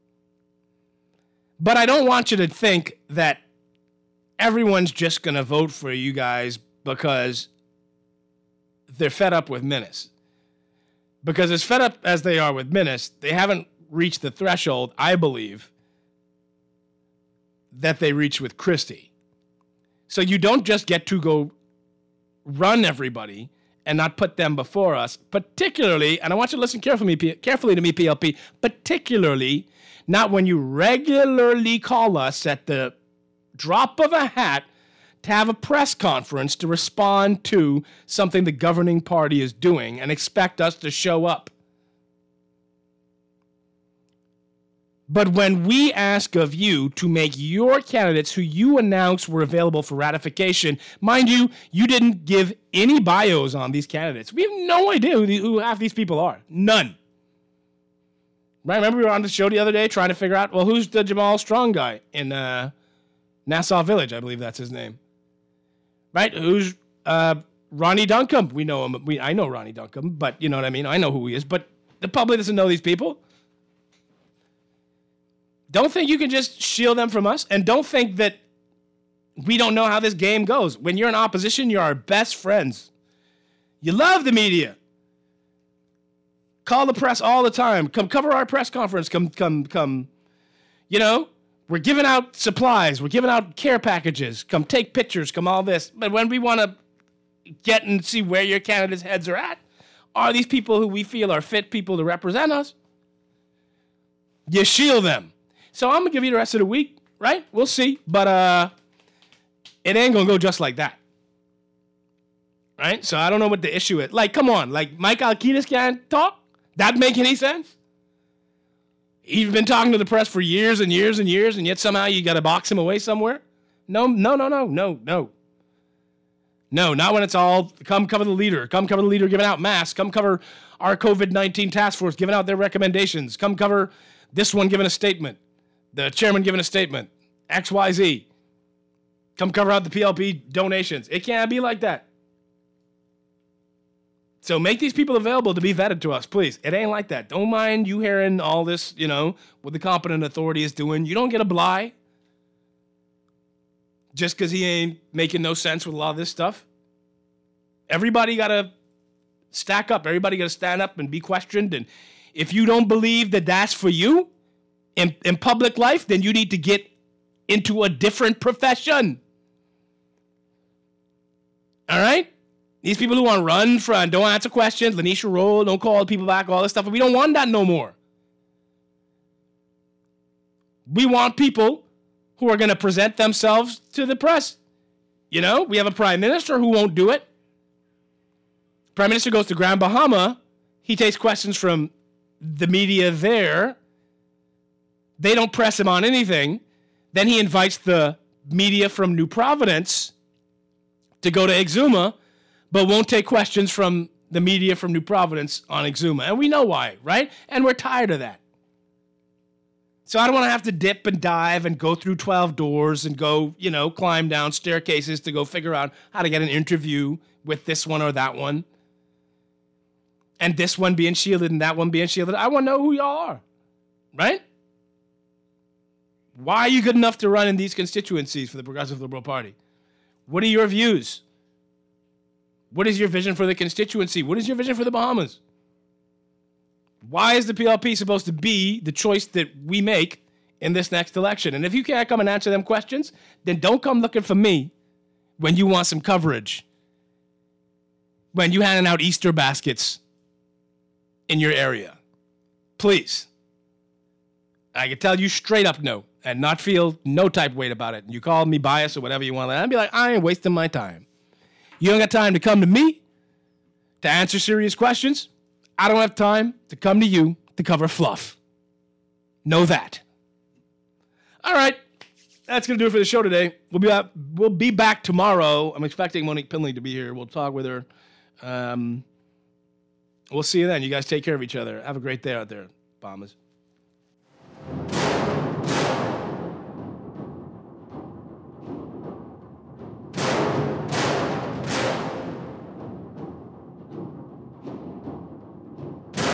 S3: But I don't want you to think that everyone's just going to vote for you guys because they're fed up with Minnis. Because as fed up as they are with Minnis, they haven't reached the threshold, I believe, that they reached with Christie. So you don't just get to go run everybody and not put them before us, particularly, and I want you to listen carefully, carefully to me, P L P, particularly not when you regularly call us at the drop of a hat to have a press conference to respond to something the governing party is doing and expect us to show up. But when we ask of you to make your candidates who you announced were available for ratification, mind you, you didn't give any bios on these candidates. We have no idea who, the, who half these people are. None. Right? Remember we were on the show the other day trying to figure out, well, who's the Jamal Strong guy in uh, Nassau Village? I believe that's his name. Right? Who's uh, Ronnie Duncombe? We know him. We I know Ronnie Duncombe, but you know what I mean? I know who he is, but the public doesn't know these people. Don't think you can just shield them from us, and don't think that we don't know how this game goes. When you're in opposition, you're our best friends. You love the media. Call the press all the time. Come cover our press conference. Come, come, come. You know, we're giving out supplies. We're giving out care packages. Come take pictures. Come all this. But when we want to get and see where your candidates' heads are at, are these people who we feel are fit people to represent us? You shield them. So I'm going to give you the rest of the week, right? We'll see. But uh, it ain't going to go just like that. Right? So I don't know what the issue is. Like, come on. Like, Mike Alkitis can't talk? That make any sense? He's been talking to the press for years and years and years, and yet somehow you got to box him away somewhere? No, no, no, no, no, no. No, not when it's all, come cover the leader. Come cover the leader giving out masks. Come cover our COVID nineteen task force giving out their recommendations. Come cover this one giving a statement. The chairman giving a statement. X Y Z. Come cover out the P L P donations. It can't be like that. So make these people available to be vetted to us, please. It ain't like that. Don't mind you hearing all this, you know, what the competent authority is doing. You don't get a bly just because he ain't making no sense with a lot of this stuff. Everybody got to stack up. Everybody got to stand up and be questioned. And if you don't believe that that's for you in, in public life, then you need to get into a different profession. All right? These people who want to run from, don't answer questions, Lanisha Roll, don't call people back, all this stuff. We don't want that no more. We want people who are going to present themselves to the press. You know, we have a prime minister who won't do it. Prime minister goes to Grand Bahama. He takes questions from the media there. They don't press him on anything. Then he invites the media from New Providence to go to Exuma, but won't take questions from the media from New Providence on Exuma. And we know why, right? And we're tired of that. So I don't want to have to dip and dive and go through twelve doors and go, you know, climb down staircases to go figure out how to get an interview with this one or that one. and this one being shielded and that one being shielded. I want to know who y'all are, right? Why are you good enough to run in these constituencies for the Progressive Liberal Party? What are your views? What is your vision for the constituency? What is your vision for the Bahamas? Why is the P L P supposed to be the choice that we make in this next election? And if you can't come and answer them questions, then don't come looking for me when you want some coverage, when you handing out Easter baskets in your area. Please. I can tell you straight up no, and not feel no type weight about it. You call me biased or whatever you want, I'd be like, I ain't wasting my time. You don't got time to come to me to answer serious questions. I don't have time to come to you to cover fluff. Know that. All right. That's going to do it for the show today. We'll be back, we'll be back tomorrow. I'm expecting Monique Pinley to be here. We'll talk with her. Um, we'll see you then. You guys take care of each other. Have a great day out there, Bahamas.